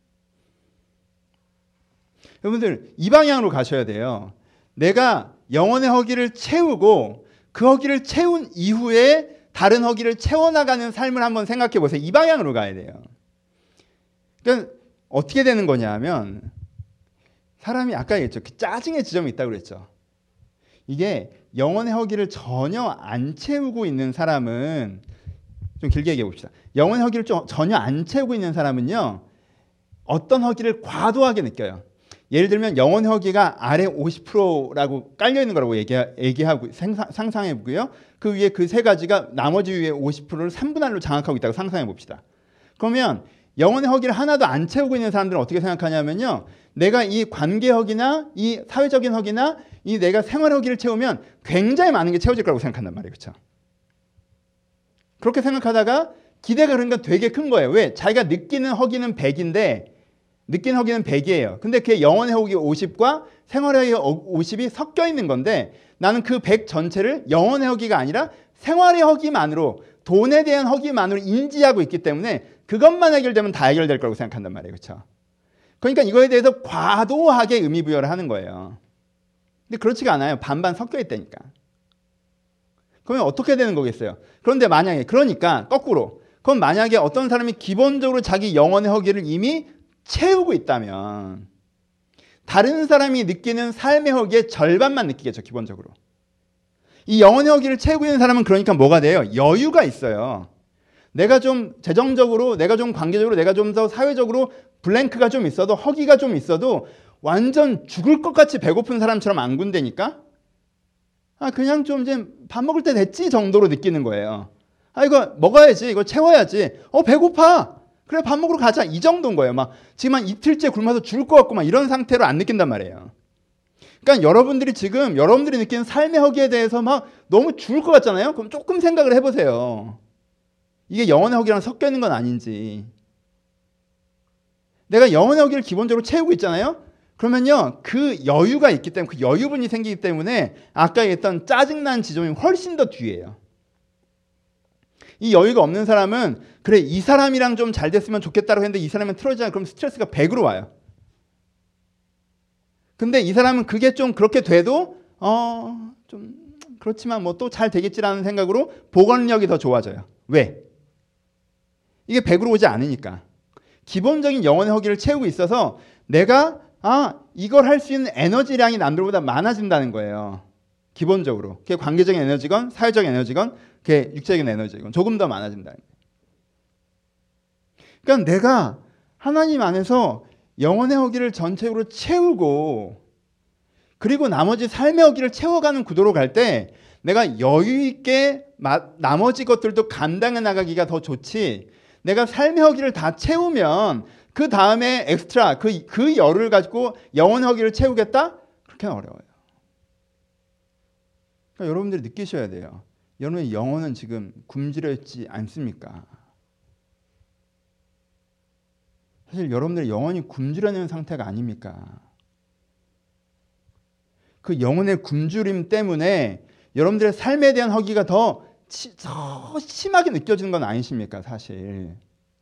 여러분들 이 방향으로 가셔야 돼요. 내가 영혼의 허기를 채우고 그 허기를 채운 이후에 다른 허기를 채워나가는 삶을 한번 생각해 보세요. 이 방향으로 가야 돼요. 그러니까 어떻게 되는 거냐 하면 사람이 아까 얘기했죠. 그 짜증의 지점이 있다고 그랬죠. 이게 영혼의 허기를 전혀 안 채우고 있는 사람은 좀 길게 얘기해 봅시다. 영혼의 허기를 좀 전혀 안 채우고 있는 사람은요. 어떤 허기를 과도하게 느껴요. 예를 들면 영혼의 허기가 아래 오십 퍼센트라고 깔려 있는 거라고 얘기, 얘기하고 상상해 보고요. 그 위에 그 세 가지가 나머지 위에 오십 퍼센트를 삼분의 일로 장악하고 있다고 상상해 봅시다. 그러면 영혼의 허기를 하나도 안 채우고 있는 사람들은 어떻게 생각하냐면요. 내가 이 관계 허기나 이 사회적인 허기나 이 내가 생활 허기를 채우면 굉장히 많은 게 채워질 거라고 생각한단 말이에요. 그렇죠? 그렇게 생각하다가 기대가 그러니까 되게 큰 거예요. 왜? 자기가 느끼는 허기는 백인데 느끼는 허기는 백이에요. 근데 그게 영혼의 허기 오십과 생활의 허기 오십이 섞여 있는 건데 나는 그 백 전체를 영혼의 허기가 아니라 생활의 허기만으로 돈에 대한 허기만으로 인지하고 있기 때문에 그것만 해결되면 다 해결될 거라고 생각한단 말이에요. 그렇죠? 그러니까 이거에 대해서 과도하게 의미부여를 하는 거예요. 근데 그렇지가 않아요. 반반 섞여 있다니까. 그러면 어떻게 되는 거겠어요? 그런데 만약에 그러니까 거꾸로 그럼 만약에 어떤 사람이 기본적으로 자기 영혼의 허기를 이미 채우고 있다면 다른 사람이 느끼는 삶의 허기의 절반만 느끼겠죠. 기본적으로. 이 영혼의 허기를 채우고 있는 사람은 그러니까 뭐가 돼요? 여유가 있어요. 내가 좀 재정적으로, 내가 좀 관계적으로, 내가 좀 더 사회적으로 블랭크가 좀 있어도 허기가 좀 있어도 완전 죽을 것 같이 배고픈 사람처럼 안 군대니까 아 그냥 좀 이제 밥 먹을 때 됐지 정도로 느끼는 거예요. 아 이거 먹어야지, 이거 채워야지. 어 배고파. 그래 밥 먹으러 가자. 이 정도인 거예요. 막 지금 한 이틀째 굶어서 죽을 것 같고 막 이런 상태로 안 느낀단 말이에요. 그러니까 여러분들이 지금 여러분들이 느끼는 삶의 허기에 대해서 막 너무 죽을 것 같잖아요. 그럼 조금 생각을 해보세요. 이게 영혼의 허기랑 섞여 있는 건 아닌지. 내가 영혼의 허기를 기본적으로 채우고 있잖아요. 그러면요 그 여유가 있기 때문에 그 여유분이 생기기 때문에 아까 얘기했던 짜증난 지점이 훨씬 더 뒤에요. 이 여유가 없는 사람은 그래 이 사람이랑 좀 잘 됐으면 좋겠다고 했는데 이 사람은 틀어지잖아요. 그럼 스트레스가 백으로 와요. 근데 이 사람은 그게 좀 그렇게 돼도 어 좀 그렇지만 뭐 또 잘 되겠지라는 생각으로 보건력이 더 좋아져요. 왜? 이게 백으로 오지 않으니까. 기본적인 영혼의 허기를 채우고 있어서 내가 아 이걸 할 수 있는 에너지량이 남들보다 많아진다는 거예요. 기본적으로. 그게 관계적인 에너지건 사회적인 에너지건 그게 육체적인 에너지건 조금 더 많아진다는 거예요. 그러니까 내가 하나님 안에서 영혼의 허기를 전체적으로 채우고 그리고 나머지 삶의 허기를 채워가는 구도로 갈 때 내가 여유 있게 나머지 것들도 감당해 나가기가 더 좋지 내가 삶의 허기를 다 채우면 그 다음에 엑스트라 그, 그 열을 가지고 영혼의 허기를 채우겠다? 그렇게 어려워요. 그러니까 여러분들이 느끼셔야 돼요. 여러분의 영혼은 지금 굶주려 있지 않습니까? 사실 여러분들의 영혼이 굶주려 있는 상태가 아닙니까? 그 영혼의 굶주림 때문에 여러분들의 삶에 대한 허기가 더, 치, 더 심하게 느껴지는 건 아니십니까? 사실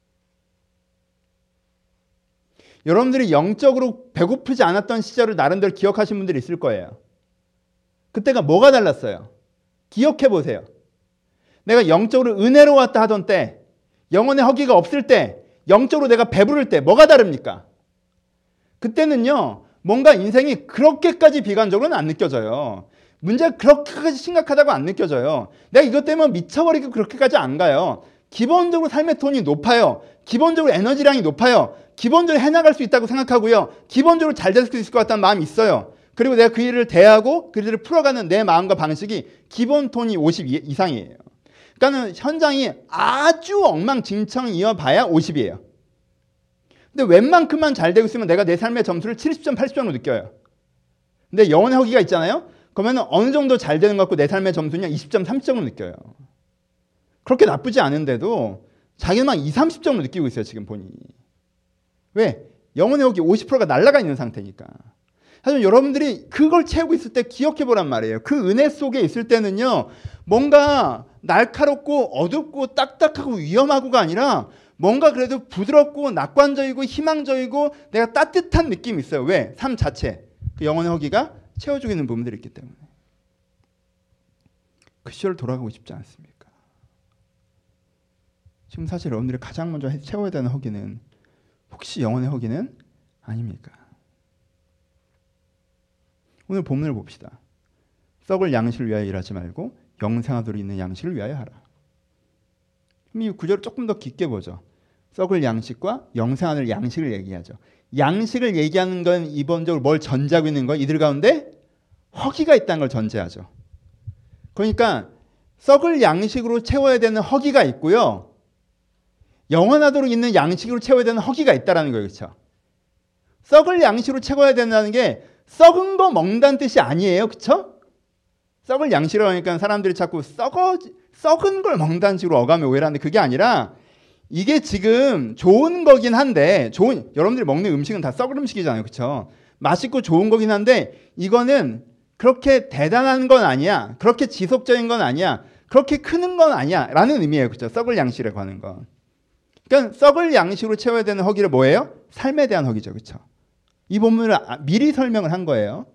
여러분들이 영적으로 배고프지 않았던 시절을 나름대로 기억하시는 분들이 있을 거예요. 그때가 뭐가 달랐어요? 기억해 보세요. 내가 영적으로 은혜로웠다 하던 때, 영혼의 허기가 없을 때, 영적으로 내가 배부를 때 뭐가 다릅니까? 그때는요, 뭔가 인생이 그렇게까지 비관적으로는 안 느껴져요. 문제가 그렇게까지 심각하다고 안 느껴져요. 내가 이것 때문에 미쳐버리고 그렇게까지 안 가요. 기본적으로 삶의 톤이 높아요. 기본적으로 에너지량이 높아요. 기본적으로 해나갈 수 있다고 생각하고요. 기본적으로 잘 될 수 있을 것 같다는 마음이 있어요. 그리고 내가 그 일을 대하고 그 일을 풀어가는 내 마음과 방식이 기본 톤이 오십 이상이에요. 그러니까 현장이 아주 엉망진창이어 봐야 오십이에요. 근데 웬만큼만 잘 되고 있으면 내가 내 삶의 점수를 칠십 점, 팔십 점으로 느껴요. 근데 영혼의 허기가 있잖아요. 그러면 어느 정도 잘 되는 것 같고 내 삶의 점수는 이십 점, 삼십 점으로 느껴요. 그렇게 나쁘지 않은데도 자기는 막 이십, 삼십 점으로 느끼고 있어요. 지금 본인이. 왜? 영혼의 허기 오십 퍼센트가 날아가 있는 상태니까. 하지만 여러분들이 그걸 채우고 있을 때 기억해 보란 말이에요. 그 은혜 속에 있을 때는요, 뭔가 날카롭고 어둡고 딱딱하고 위험하고가 아니라 뭔가 그래도 부드럽고 낙관적이고 희망적이고 내가 따뜻한 느낌이 있어요. 왜? 삶 자체. 그 영혼의 허기가 채워주고 있는 부분들이 있기 때문에. 그 시절을 돌아가고 싶지 않습니까? 지금 사실 여러분들이 가장 먼저 채워야 되는 허기는 혹시 영혼의 허기는 아닙니까? 오늘 본문을 봅시다. 썩을 양식을 위하여 일하지 말고 영생하도록 있는 양식을 위하여 하라. 이 구절을 조금 더 깊게 보죠. 썩을 양식과 영생하는 양식을 얘기하죠. 양식을 얘기하는 건 이번적으로 뭘 전제하고 있는 거? 이들 가운데 허기가 있다는 걸 전제하죠. 그러니까 썩을 양식으로 채워야 되는 허기가 있고요. 영원하도록 있는 양식으로 채워야 되는 허기가 있다는 거예요. 그렇죠? 썩을 양식으로 채워야 된다는 게 썩은 거 먹는다는 뜻이 아니에요. 그렇죠? 썩을 양식이라고 하니까 사람들이 자꾸 썩어, 썩은 걸 먹는다는 식으로 어감에 오해를 하는데 그게 아니라 이게 지금 좋은 거긴 한데 좋은 여러분들이 먹는 음식은 다 썩은 음식이잖아요. 그렇죠? 맛있고 좋은 거긴 한데 이거는 그렇게 대단한 건 아니야. 그렇게 지속적인 건 아니야. 그렇게 크는 건 아니야. 라는 의미예요. 그렇죠? 썩을 양식이라고 하는 건. 그러니까 썩을 양식으로 채워야 되는 허기를 뭐예요? 삶에 대한 허기죠. 그렇죠? 이 본문을 미리 설명을 한 거예요.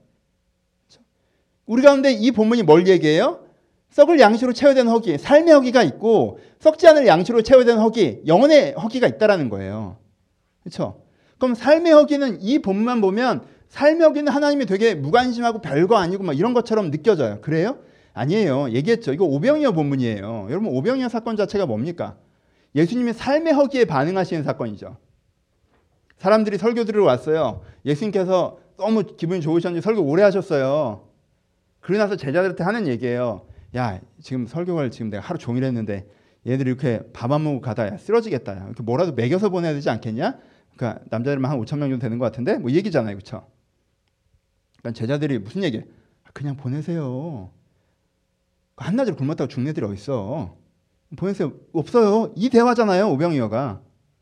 우리 가운데 이 본문이 뭘 얘기해요? 썩을 양식으로 채워야 되는 허기, 삶의 허기가 있고 썩지 않을 양식으로 채워야 되는 허기, 영혼의 허기가 있다라는 거예요. 그렇죠? 그럼 삶의 허기는 이 본문만 보면 삶의 허기는 하나님이 되게 무관심하고 별거 아니고 막 이런 것처럼 느껴져요. 그래요? 아니에요. 얘기했죠. 이거 오병이어 본문이에요. 여러분 오병이어 사건 자체가 뭡니까? 예수님이 삶의 허기에 반응하시는 사건이죠. 사람들이 설교 들으러 왔어요. 예수님께서 너무 기분이 좋으셨는지 설교 오래 하셨어요. 그러고 나서 제자들한테 하는 얘기예요. 야, 지금 설교를 지금 내가 하루 종일 했는데 얘들이 이렇게 밥 안 먹고 가다 야, 쓰러지겠다. 야. 이렇게 뭐라도 먹여서 보내야 되지 않겠냐? 그러니까 남자들만 한 오천 명 정도 되는 것 같은데 뭐 이 얘기잖아요. 그렇죠? 그러니까 제자들이 무슨 얘기예요? 그냥 보내세요. 한낮으로 굶었다고 죽는 애들이 어딨어. 보내세요. 없어요. 이 대화잖아요. 오병이어가.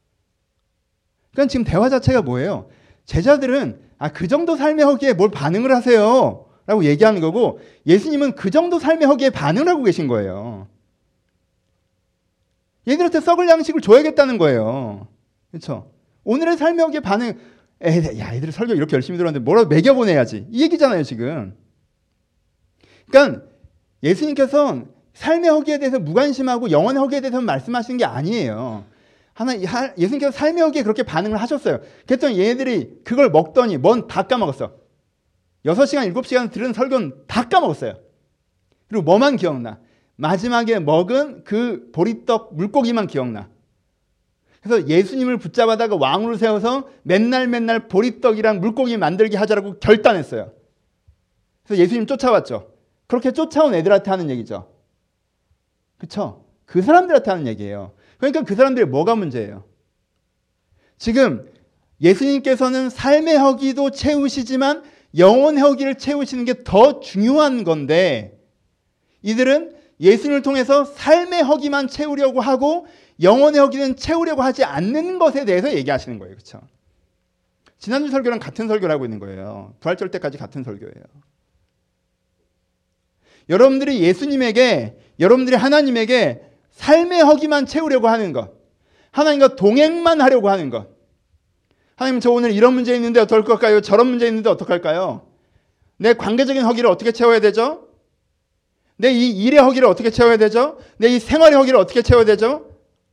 그러니까 지금 대화 자체가 뭐예요? 제자들은 아, 그 정도 삶의 허기에 뭘 반응을 하세요. 라고 얘기하는 거고 예수님은 그 정도 삶의 허기에 반응을 하고 계신 거예요. 얘들한테 썩을 양식을 줘야겠다는 거예요. 그렇죠? 오늘의 삶의 허기에 반응, 에이, 야, 얘들 설교 이렇게 열심히 들었는데 뭐라도 먹여보내야지. 이 얘기잖아요, 지금. 그러니까 예수님께서 삶의 허기에 대해서 무관심하고 영혼의 허기에 대해서 말씀하시는 게 아니에요. 하나, 예수님께서 삶의 허기에 그렇게 반응을 하셨어요. 그랬더니 얘네들이 그걸 먹더니 뭔 다 까먹었어. 여섯 시간, 일곱 시간 들은 설교는 다 까먹었어요. 그리고 뭐만 기억나? 마지막에 먹은 그 보리떡 물고기만 기억나. 그래서 예수님을 붙잡아다가 왕으로 세워서 맨날 맨날 보리떡이랑 물고기 만들게 하자라고 결단했어요. 그래서 예수님 쫓아왔죠. 그렇게 쫓아온 애들한테 하는 얘기죠. 그렇죠? 그 사람들한테 하는 얘기예요. 그러니까 그 사람들이 뭐가 문제예요? 지금 예수님께서는 삶의 허기도 채우시지만 영혼의 허기를 채우시는 게 더 중요한 건데 이들은 예수님을 통해서 삶의 허기만 채우려고 하고 영혼의 허기는 채우려고 하지 않는 것에 대해서 얘기하시는 거예요. 그렇죠? 지난주 설교랑 같은 설교를 하고 있는 거예요. 부활절 때까지 같은 설교예요. 여러분들이 예수님에게, 여러분들이 하나님에게 삶의 허기만 채우려고 하는 것, 하나님과 동행만 하려고 하는 것. 하나님, 저 오늘 이런 문제 있는데 어떨까요? 저런 문제 있는데 어떡할까요? 내 관계적인 허기를 어떻게 채워야 되죠? 내 이 일의 허기를 어떻게 채워야 되죠? 내 이 생활의 허기를 어떻게 채워야 되죠?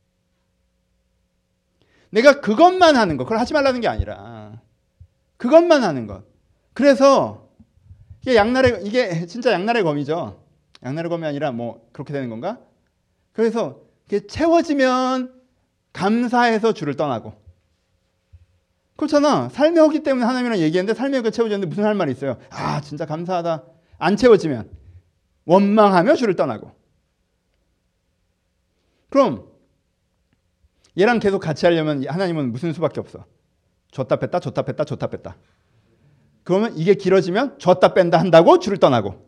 내가 그것만 하는 것, 그걸 하지 말라는 게 아니라 그것만 하는 것. 그래서 이게 양날의, 이게 진짜 양날의 검이죠. 양날의 검이 아니라 뭐 그렇게 되는 건가? 그래서 이게 채워지면 감사해서 주를 떠나고. 그렇잖아. 삶의 허기 때문에 하나님이랑 얘기했는데 삶의 허기가 채워졌는데 무슨 할 말이 있어요? 아, 진짜 감사하다. 안 채워지면 원망하며 주를 떠나고. 그럼 얘랑 계속 같이 하려면 하나님은 무슨 수밖에 없어? 줬다 뺐다 줬다 뺐다 줬다 뺐다. 그러면 이게 길어지면 줬다 뺀다 한다고 주를 떠나고.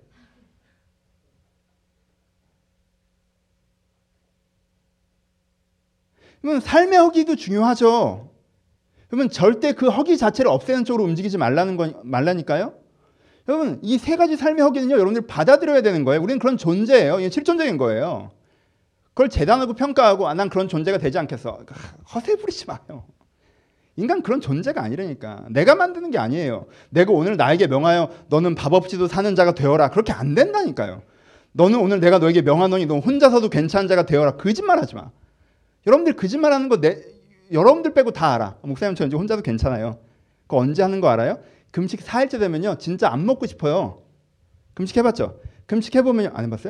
그러면 삶의 허기도 중요하죠. 그러면 절대 그 허기 자체를 없애는 쪽으로 움직이지 말라는 거, 말라니까요. 여러분, 이 세 가지 삶의 허기는요, 여러분들 받아들여야 되는 거예요. 우리는 그런 존재예요. 이게 실존적인 거예요. 그걸 재단하고 평가하고, 아, 난 그런 존재가 되지 않겠어. 허세 부리지 마요. 인간 그런 존재가 아니라니까. 내가 만드는 게 아니에요. 내가 오늘 나에게 명하여 너는 밥 없이도 사는 자가 되어라. 그렇게 안 된다니까요. 너는 오늘 내가 너에게 명하노니 너 혼자서도 괜찮은 자가 되어라. 거짓말하지 마. 여러분들 거짓말하는 거 내, 여러분들 빼고 다 알아. 목사님 저 이제 혼자도 괜찮아요. 그거 언제 하는 거 알아요? 금식 사 일째 되면요. 진짜 안 먹고 싶어요. 금식 해봤죠? 금식 해보면요. 안 해봤어요?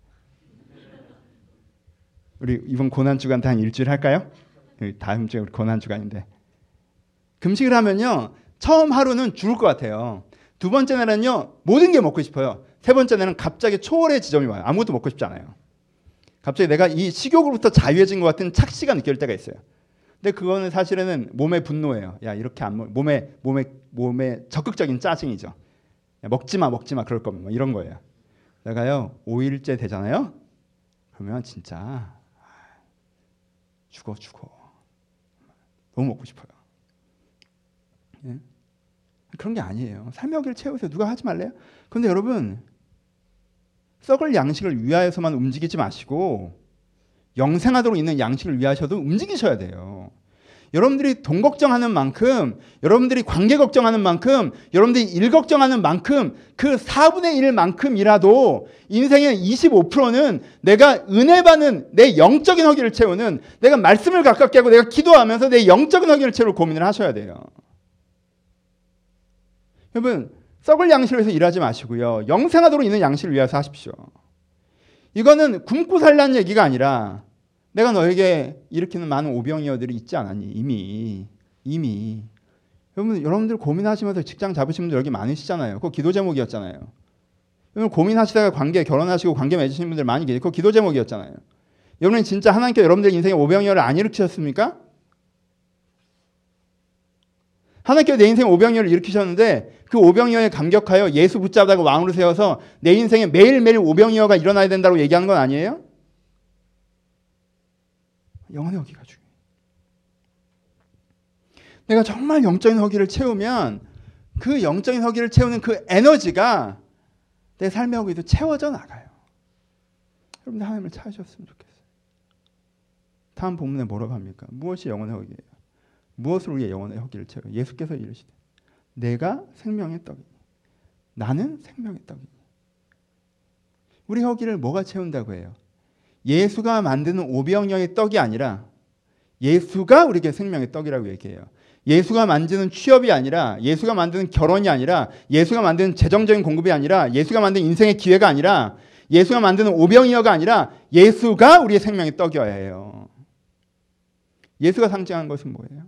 우리 이번 고난주간 한 일주일 할까요? 다음 주에 우리 고난주간인데. 금식을 하면요. 처음 하루는 죽을 것 같아요. 두 번째 날은요. 모든 게 먹고 싶어요. 세 번째 날은 갑자기 초월의 지점이 와요. 아무것도 먹고 싶지 않아요. 갑자기 내가 이 식욕으로부터 자유해진 것 같은 착시가 느껴질 때가 있어요. 근데 그거는 사실은 몸의 분노예요. 야, 이렇게 안 먹, 몸에 몸에 몸에 적극적인 짜증이죠. 야, 먹지 마, 먹지 마, 그럴 거면 뭐 이런 거예요. 내가요 오 일째 되잖아요. 그러면 진짜 죽어 죽어. 너무 먹고 싶어요. 예? 그런 게 아니에요. 삶의 허기를 채우세요. 누가 하지 말래요? 그런데 여러분, 썩을 양식을 위하여서만 움직이지 마시고 영생하도록 있는 양식을 위하셔도 움직이셔야 돼요. 여러분들이 돈 걱정하는 만큼, 여러분들이 관계 걱정하는 만큼, 여러분들이 일 걱정하는 만큼 그 사분의 일만큼이라도 인생의 이십오 퍼센트는 내가 은혜 받는 내 영적인 허기를 채우는, 내가 말씀을 가깝게 하고 내가 기도하면서 내 영적인 허기를 채울 고민을 하셔야 돼요. 여러분, 썩을 양식을 위해서 일하지 마시고요. 영생하도록 있는 양식을 위해서 하십시오. 이거는 굶고 살라는 얘기가 아니라 내가 너에게 일으키는 많은 오병이어들이 있지 않았니? 이미. 이미. 여러분, 여러분들 고민하시면서 직장 잡으신 분들 여기 많으시잖아요. 그거 기도 제목이었잖아요. 여러분 고민하시다가 관계, 결혼하시고 관계 맺으신 분들 많이 계시고 그거 기도 제목이었잖아요. 여러분은 진짜 하나님께서 여러분들 인생에 오병이어를 안 일으키셨습니까? 하나님께서 내 인생에 오병이어를 일으키셨는데 그 오병이어에 감격하여 예수 붙잡다가 왕으로 세워서 내 인생에 매일매일 오병이어가 일어나야 된다고 얘기하는 건 아니에요? 영혼의 허기가 중요해요. 내가 정말 영적인 허기를 채우면 그 영적인 허기를 채우는 그 에너지가 내 삶의 허기도 채워져 나가요. 여러분들 하나님을 찾으셨으면 좋겠어요. 다음 본문에 뭐라고 합니까? 무엇이 영혼의 허기예요? 무엇을 위해 영혼의 허기를 채워요? 예수께서 이르시되 내가 생명의 떡이니 나는 생명의 떡이니. 우리 허기를 뭐가 채운다고 해요? 예수가 만드는 오병이어의 떡이 아니라 예수가 우리에게 생명의 떡이라고 얘기해요. 예수가 만드는 취업이 아니라, 예수가 만드는 결혼이 아니라, 예수가 만드는 재정적인 공급이 아니라, 예수가 만드는 인생의 기회가 아니라, 예수가 만드는 오병이어가 아니라 예수가 우리의 생명의 떡이어야 해요. 예수가 상징하는 것은 뭐예요?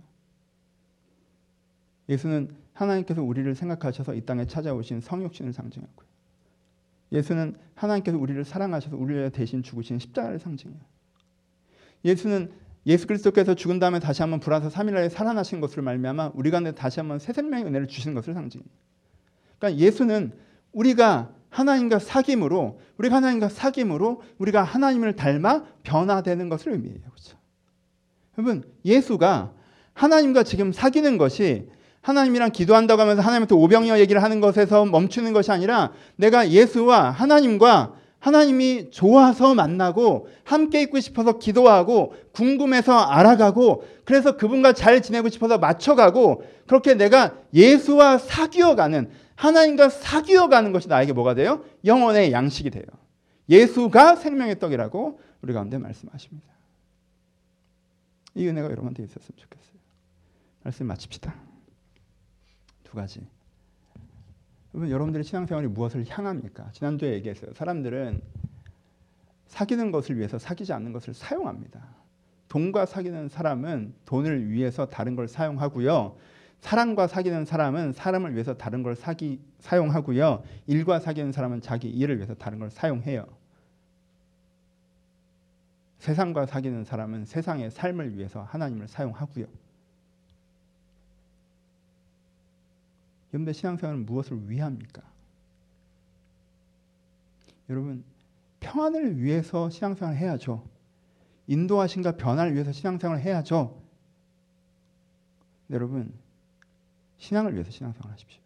예수는 하나님께서 우리를 생각하셔서 이 땅에 찾아오신 성육신을 상징하고요. 예수는 하나님께서 우리를 사랑하셔서 우리를 대신 죽으신 십자가를 상징해요. 예수는 예수 그리스도께서 죽은 다음에 다시 한번 부활하사 삼 일 만에 살아나신 것으로 말미암아 우리 가운데 다시 한번 새 생명의 은혜를 주시는 것을 상징해요. 그러니까 예수는 우리가 하나님과 사귐으로 우리가 하나님과 사귐으로 우리가 하나님을 닮아 변화되는 것을 의미해요. 그렇죠? 여러분, 예수가 하나님과 지금 사귀는 것이 하나님이랑 기도한다고 하면서 하나님한테 오병이어 얘기를 하는 것에서 멈추는 것이 아니라 내가 예수와 하나님과 하나님이 좋아서 만나고 함께 있고 싶어서 기도하고 궁금해서 알아가고 그래서 그분과 잘 지내고 싶어서 맞춰가고 그렇게 내가 예수와 사귀어가는 하나님과 사귀어가는 것이 나에게 뭐가 돼요? 영혼의 양식이 돼요. 예수가 생명의 떡이라고 우리 가운데 말씀하십니다. 이 은혜가 여러분한테 있었으면 좋겠어요. 말씀 마칩시다. 두 가지. 여러분, 여러분들의 신앙생활이 무엇을 향합니까? 지난주에 얘기했어요. 사람들은 사귀는 것을 위해서 사귀지 않는 것을 사용합니다. 돈과 사귀는 사람은 돈을 위해서 다른 걸 사용하고요. 사랑과 사귀는 사람은 사람을 위해서 다른 걸 사기, 사용하고요. 일과 사귀는 사람은 자기 일을 위해서 다른 걸 사용해요. 세상과 사귀는 사람은 세상의 삶을 위해서 하나님을 사용하고요. 여러분의 신앙생활은 무엇을 위합니까? 여러분, 평안을 위해서 신앙생활을 해야죠. 인도하심과 변화를 위해서 신앙생활을 해야죠. 여러분, 신앙을 위해서 신앙생활을 하십시오.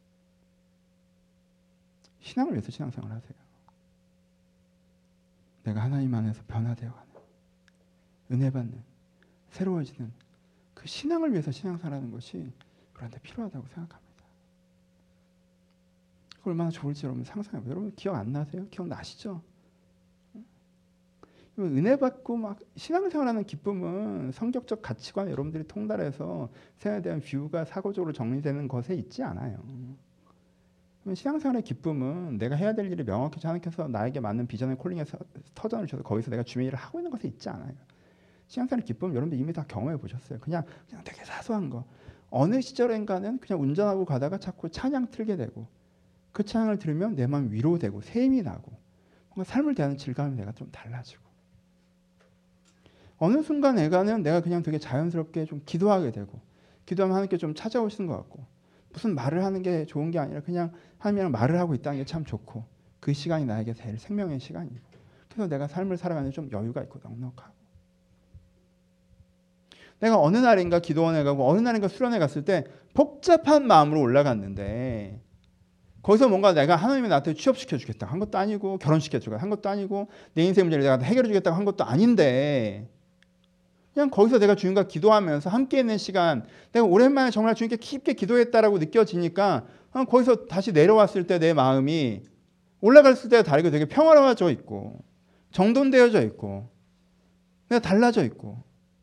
신앙을 위해서 신앙생활을 하세요. 내가 하나님 안에서 변화되어가는, 은혜 받는, 새로워지는 그 신앙을 위해서 신앙생활하는 것이 우리한테 필요하다고 생각합니다. 얼마나 좋을지 여러분 상상해보세요. 여러분 기억 안 나세요? 기억나시죠? 은혜 받고 막 신앙생활하는 기쁨은 성격적 가치관 여러분들이 통달해서 생활에 대한 뷰가 사고적으로 정리되는 것에 있지 않아요. 신앙생활의 기쁨은 내가 해야 될 일이 명확히 하나님께서 나에게 맞는 비전의 콜링에 터전을 주셔서 거기서 내가 주의 일을 하고 있는 것에 있지 않아요. 신앙생활의 기쁨은 여러분들 이미 다 경험해 보셨어요. 그냥 그냥 되게 사소한 거. 어느 시절엔가는 그냥 운전하고 가다가 자꾸 찬양 틀게 되고 그 찬양을 들으면 내 마음이 위로되고 새 힘이 나고 뭔가 삶을 대하는 질감이 내가 좀 달라지고 어느 순간 애가는 내가 그냥 되게 자연스럽게 좀 기도하게 되고 기도하면 하나님께 좀 찾아오시는 것 같고 무슨 말을 하는 게 좋은 게 아니라 그냥 하나님이랑 말을 하고 있다는 게 참 좋고 그 시간이 나에게 제일 생명의 시간이고 그래서 내가 삶을 살아가는 좀 여유가 있고 넉넉하고 내가 어느 날인가 기도원에 가고 어느 날인가 수련회 갔을 때 복잡한 마음으로 올라갔는데 거기서 뭔가 내가 하나님이 나한테 취업시켜 주겠다고 한 것도 아니고 결혼시켜 주겠다고 한 것도 아니고 내 인생 문제를 내가 해결해 주겠다고 한 것도 아닌데 그냥 거기서 내가 주님과 기도하면서 함께 있는 시간 내가 오랜만에 정말 주님께 깊게 기도했다라고 느껴지니까 거기서 다시 내려왔을 때 내 마음이 올라갔을 때와 다르게 되게 평화로워져 있고 정돈되어져 있고 내가 달라져 있고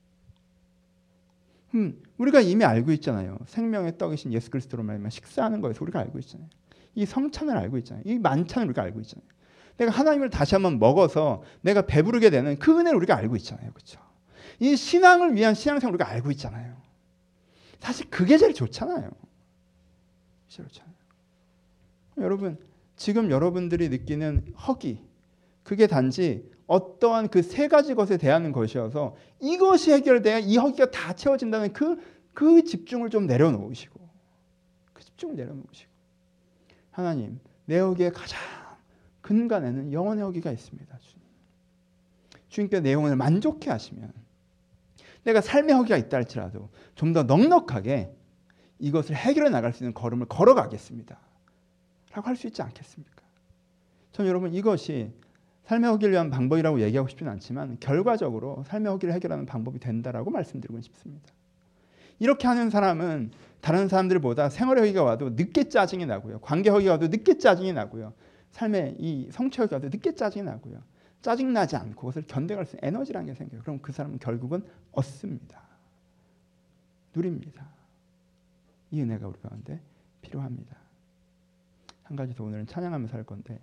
음, 우리가 이미 알고 있잖아요. 생명의 떡이신 예수 그리스도로 말미암아 식사하는 거에서 우리가 알고 있잖아요. 이 성찬을 알고 있잖아요. 이 만찬을 우리가 알고 있잖아요. 내가 하나님을 다시 한번 먹어서 내가 배부르게 되는 그 은혜를 우리가 알고 있잖아요. 그렇죠? 이 신앙을 위한 신앙생활을 우리가 알고 있잖아요. 사실 그게 제일 좋잖아요. 제일 좋잖아요. 여러분, 지금 여러분들이 느끼는 허기, 그게 단지 어떠한 그 세 가지 것에 대하는 것이어서 이것이 해결돼야 이 허기가 다 채워진다는 그, 그 집중을 좀 내려놓으시고 그 집중을 내려놓으시고 하나님, 내 허기의 가장 근간에는 영혼의 허기가 있습니다. 주님. 주님께 내 영혼을 만족해 하시면 내가 삶의 허기가 있다 할지라도 좀 더 넉넉하게 이것을 해결해 나갈 수 있는 걸음을 걸어가겠습니다. 라고 할 수 있지 않겠습니까? 전 여러분 이것이 삶의 허기를 위한 방법이라고 얘기하고 싶지는 않지만 결과적으로 삶의 허기를 해결하는 방법이 된다라고 말씀드리고 싶습니다. 이렇게 하는 사람은 다른 사람들보다 생활의 허기가 와도 늦게 짜증이 나고요. 관계 허기가 와도 늦게 짜증이 나고요. 삶의 이 성취 허기가 와도 늦게 짜증이 나고요. 짜증나지 않고 그것을 견뎌갈 수 있는 에너지라는 게 생겨요. 그럼 그 사람은 결국은 얻습니다. 누립니다. 이 은혜가 우리 가운데 필요합니다. 한 가지 더 오늘은 찬양하면서 할 건데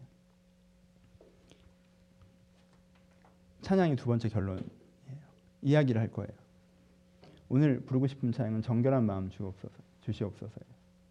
찬양이 두 번째 결론이에요. 이야기를 할 거예요. 오늘 부르고 싶은 찬양은 정결한 마음 주옵소서, 주시옵소서예요.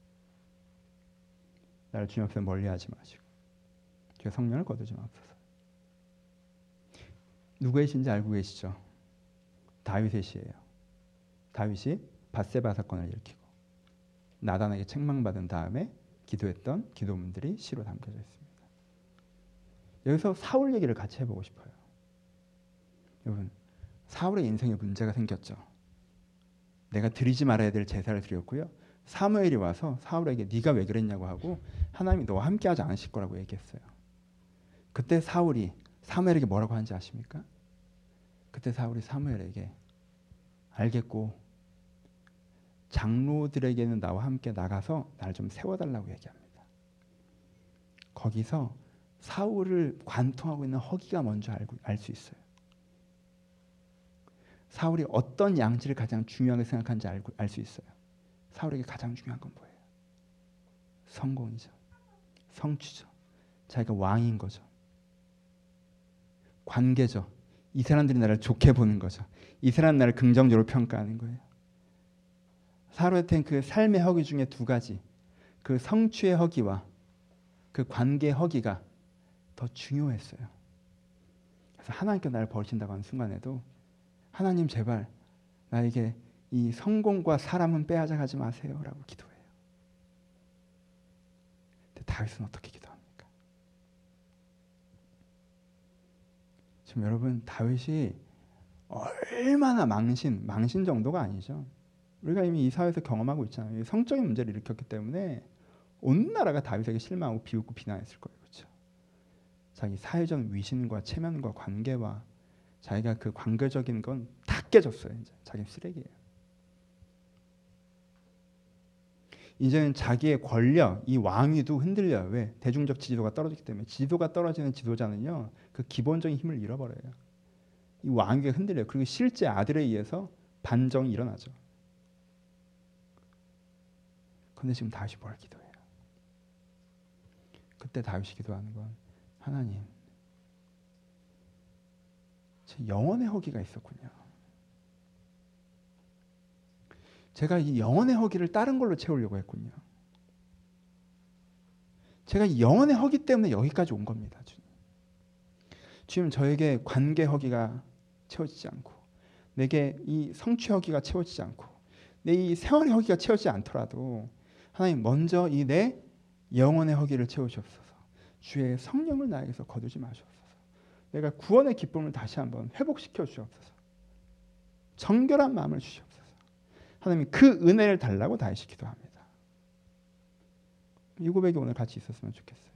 나를 주님 앞에서 멀리하지 마시고 주의 성령을 거두지 마옵소서. 누구의 신지 알고 계시죠? 다윗의 시예요. 다윗이 밧세바 사건을 일으키고 나단에게 책망받은 다음에 기도했던 기도문들이 시로 담겨져 있습니다. 여기서 사울 얘기를 같이 해보고 싶어요. 여러분, 사울의 인생에 문제가 생겼죠. 내가 드리지 말아야 될 제사를 드렸고요. 사무엘이 와서 사울에게 네가 왜 그랬냐고 하고 하나님이 너와 함께하지 않으실 거라고 얘기했어요. 그때 사울이 사무엘에게 뭐라고 하는지 아십니까? 그때 사울이 사무엘에게 알겠고 장로들에게는 나와 함께 나가서 날 좀 세워달라고 얘기합니다. 거기서 사울을 관통하고 있는 허기가 뭔지 알고 알 수 있어요. 사울이 어떤 양지를 가장 중요하게 생각하는지 알고 알 수 있어요. 사울에게 가장 중요한 건 뭐예요? 성공이죠. 성취죠. 자기가 왕인 거죠. 관계죠. 이 사람들이 나를 좋게 보는 거죠. 이 사람 나를 긍정적으로 평가하는 거예요. 사울한테는 그 삶의 허기 중에 두 가지, 그 성취의 허기와 그 관계의 허기가 더 중요했어요. 그래서 하나님께 나를 버리신다고 하는 순간에도 하나님 제발 나에게 이 성공과 사람은 빼앗아 가지 마세요 라고 기도해요. 근데 다윗은 어떻게 기도합니까? 지금 여러분, 다윗이 얼마나 망신, 망신 정도가 아니죠. 우리가 이미 이 사회에서 경험하고 있잖아요. 성적인 문제를 일으켰기 때문에 온 나라가 다윗에게 실망하고 비웃고 비난했을 거예요. 그렇죠? 자기 사회적 위신과 체면과 관계와 자기가 그 관계적인 건 다 깨졌어요. 이제 자기는 쓰레기예요. 이제는 자기의 권력, 이 왕위도 흔들려요. 왜? 대중적 지지도가 떨어지기 때문에. 지지도가 떨어지는 지도자는요, 그 기본적인 힘을 잃어버려요. 이 왕위가 흔들려요. 그리고 실제 아들에 의해서 반정이 일어나죠. 그런데 지금 다윗이 뭘 기도해요? 그때 다윗이 기도하는 건 하나님, 제 영혼의 허기가 있었군요. 제가 이 영혼의 허기를 다른 걸로 채우려고 했군요. 제가 이 영혼의 허기 때문에 여기까지 온 겁니다. 주님. 주님, 저에게 관계 허기가 채워지지 않고 내게 이 성취 허기가 채워지지 않고 내 이 생활의 허기가 채워지지 않더라도 하나님 먼저 이 내 영혼의 허기를 채우시옵소서. 주의 성령을 나에게서 거두지 마시옵소서. 내가 구원의 기쁨을 다시 한번 회복시켜 주시옵소서. 정결한 마음을 주시옵소서. 하나님 그 은혜를 달라고 다시 기도합니다. 이 고백이 오늘 같이 있었으면 좋겠어요.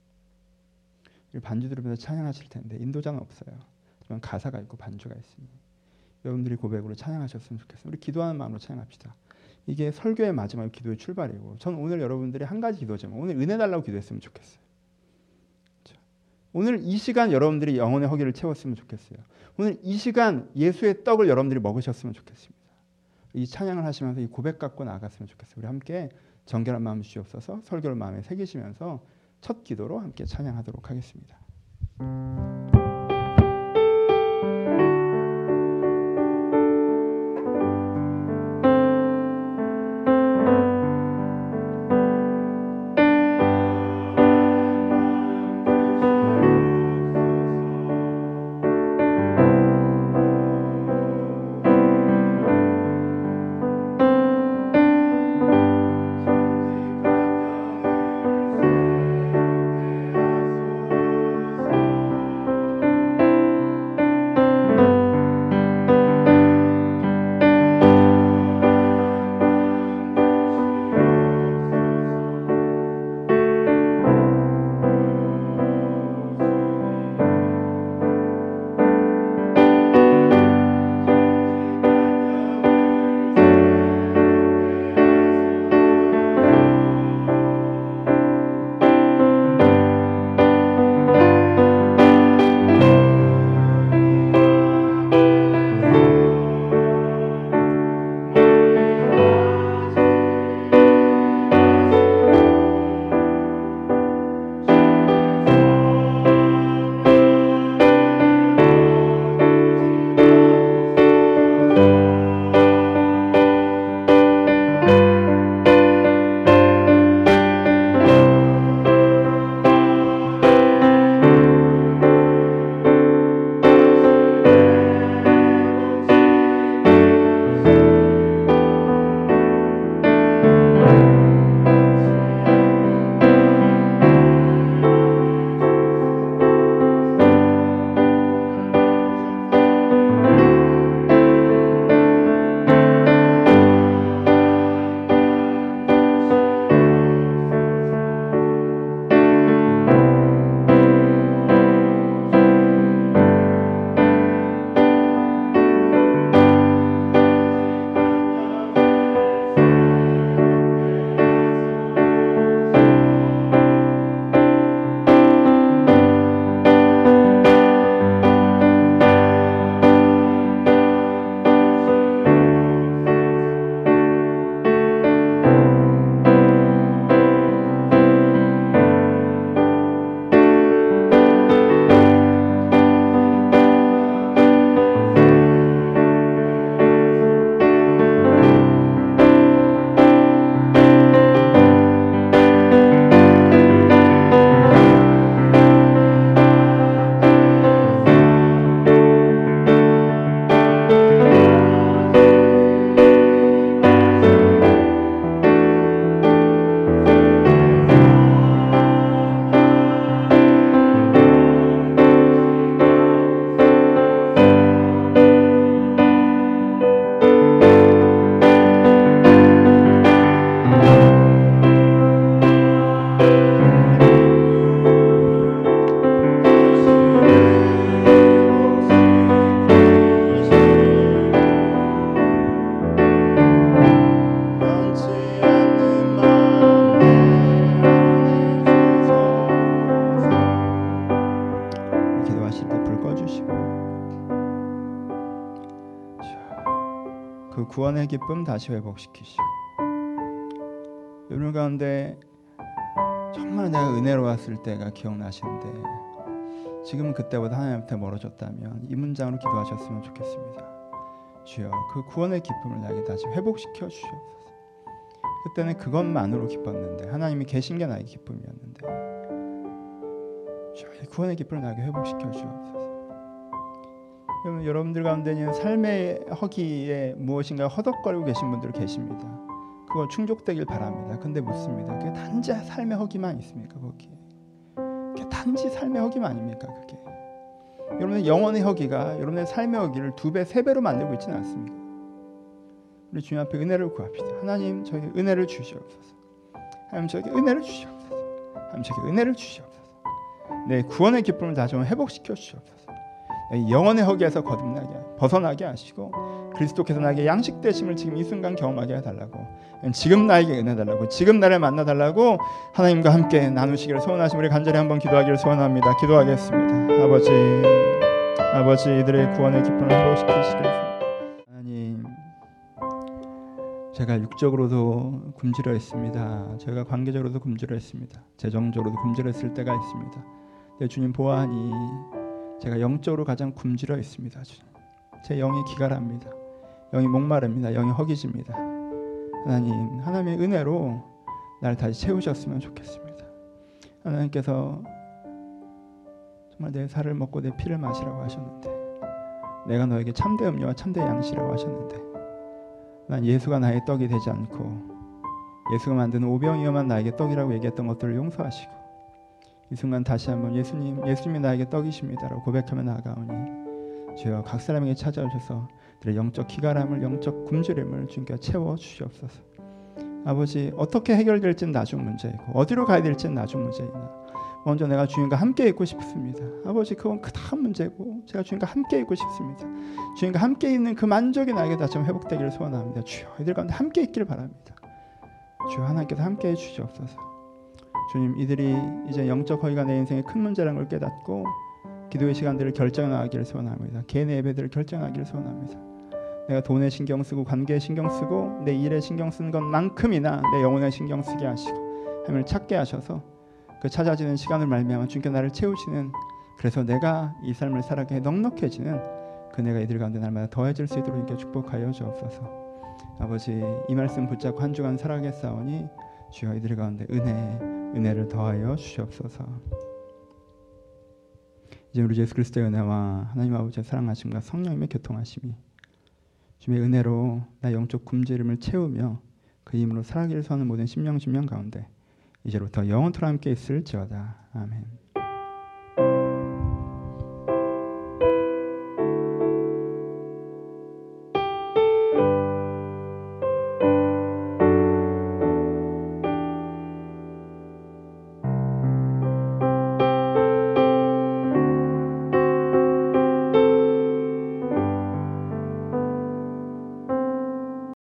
반주 들으면서 찬양하실 텐데 인도자는 없어요. 하지만 가사가 있고 반주가 있으니 여러분들이 고백으로 찬양하셨으면 좋겠어요. 우리 기도하는 마음으로 찬양합시다. 이게 설교의 마지막 기도의 출발이고 저는 오늘 여러분들이 한 가지 기도지만 오늘 은혜 달라고 기도했으면 좋겠어요. 그렇죠? 오늘 이 시간 여러분들이 영혼의 허기를 채웠으면 좋겠어요. 오늘 이 시간 예수의 떡을 여러분들이 먹으셨으면 좋겠습니다. 이 찬양을 하시면서 이 고백 갖고 나갔으면 좋겠어요. 우리 함께 정결한 마음 주시옵소서. 설교를 마음에 새기시면서 첫 기도로 함께 찬양하도록 하겠습니다. 구원의 기쁨 다시 회복시키시고 여러분 가운데 정말 내가 은혜로웠을 때가 기억나시는데 지금은 그때보다 하나님한테 멀어졌다면 이 문장으로 기도하셨으면 좋겠습니다. 주여 그 구원의 기쁨을 나에게 다시 회복시켜 주시옵소서. 그때는 그것만으로 기뻤는데 하나님이 계신 게 나의 기쁨이었는데 주여 구원의 기쁨을 나에게 회복시켜 주시옵소서. 여러분, 여러분들 가운데 있는 삶의 허기에 무엇인가 허덕거리고 계신 분들 계십니다. 그거 충족되길 바랍니다. 근데 묻습니다. 그게 단지 삶의 허기만 있습니까? 거기에 그게 단지 삶의 허기만 아닙니까? 그게 여러분의 영혼의 허기가 여러분의 삶의 허기를 두 배, 세 배로 만들고 있지는 않습니까? 우리 주님 앞에 은혜를 구합시다. 하나님 저에게 은혜를 주시옵소서. 하나님 저에게 은혜를 주시옵소서. 하나님 저에게 은혜를 주시옵소서. 내 구원의 기쁨을 다시 한번 회복시켜 주시옵소서. 영혼의 허기에서 거듭나게 벗어나게 하시고 그리스도께서 나에게 양식되심을 지금 이 순간 경험하게 해달라고, 지금 나에게 은혜 달라고, 지금 나를 만나달라고 하나님과 함께 나누시기를 소원하시면 우리 간절히 한번 기도하기를 소원합니다. 기도하겠습니다. 아버지, 아버지 이들의 구원의 기쁨을 회복시키시길 하나님, 제가 육적으로도 굶주려 있습니다. 제가 관계적으로도 굶주려 있습니다. 재정적으로도 굶주려 있을 때가 있습니다. 내 주님 보아하니 제가 영적으로 가장 굶주려 있습니다. 주님. 제 영이 기갈합니다. 영이 목마릅니다. 영이 허기집니다. 하나님, 하나님의 은혜로 나를 다시 채우셨으면 좋겠습니다. 하나님께서 정말 내 살을 먹고 내 피를 마시라고 하셨는데, 내가 너에게 참된 음료와 참된 양식이라고 하셨는데, 난 예수가 나의 떡이 되지 않고 예수가 만드는 오병이어만 나에게 떡이라고 얘기했던 것들을 용서하시고, 이 순간 다시 한번 예수님, 예수님이 나에게 떡이십니다라고 고백하며 나아가오니 주여 각 사람에게 찾아오셔서 그들의 영적 기갈함을, 영적 굶주림을 주님께 채워 주시옵소서. 아버지, 어떻게 해결될지는 나중 문제이고 어디로 가야 될지는 나중 문제이나 먼저 내가 주님과 함께 있고 싶습니다. 아버지, 그건 그 다음 문제고 제가 주님과 함께 있고 싶습니다. 주님과 함께 있는 그 만족이 나에게 다시 한번 회복되기를 소원합니다. 주여 이들 가운데 함께 있기를 바랍니다. 주여 하나님께서 함께 해주시옵소서. 주님, 이들이 이제 영적 허기가 내 인생의 큰 문제라는 걸 깨닫고 기도의 시간들을 결정하기를 소원합니다. 개인의 예배들을 결정하기를 소원합니다. 내가 돈에 신경 쓰고 관계에 신경 쓰고 내 일에 신경 쓰는 것만큼이나 내 영혼에 신경 쓰게 하시고 하나님을 찾게 하셔서 그 찾아지는 시간을 말미암아 주님께 나를 채우시는, 그래서 내가 이 삶을 살아가게 넉넉해지는 그 내가 이들 가운데 날마다 더해질 수 있도록 이렇게 축복하여 주옵소서. 아버지, 이 말씀 붙잡고 한 주간 살아가겠사오니 주여 이들 가운데 은혜, 은혜를 더하여 주시옵소서. 이제 우리 예수 그리스도의 은혜와 하나님 아버지의 사랑하심과 성령님의 교통하심이 주님의 은혜로 나 영적 굶주림을 채우며 그 힘으로 살아가기를 소원하는 모든 심령 심령 가운데 이제부터 영원토록 함께 있을지어다. 아멘.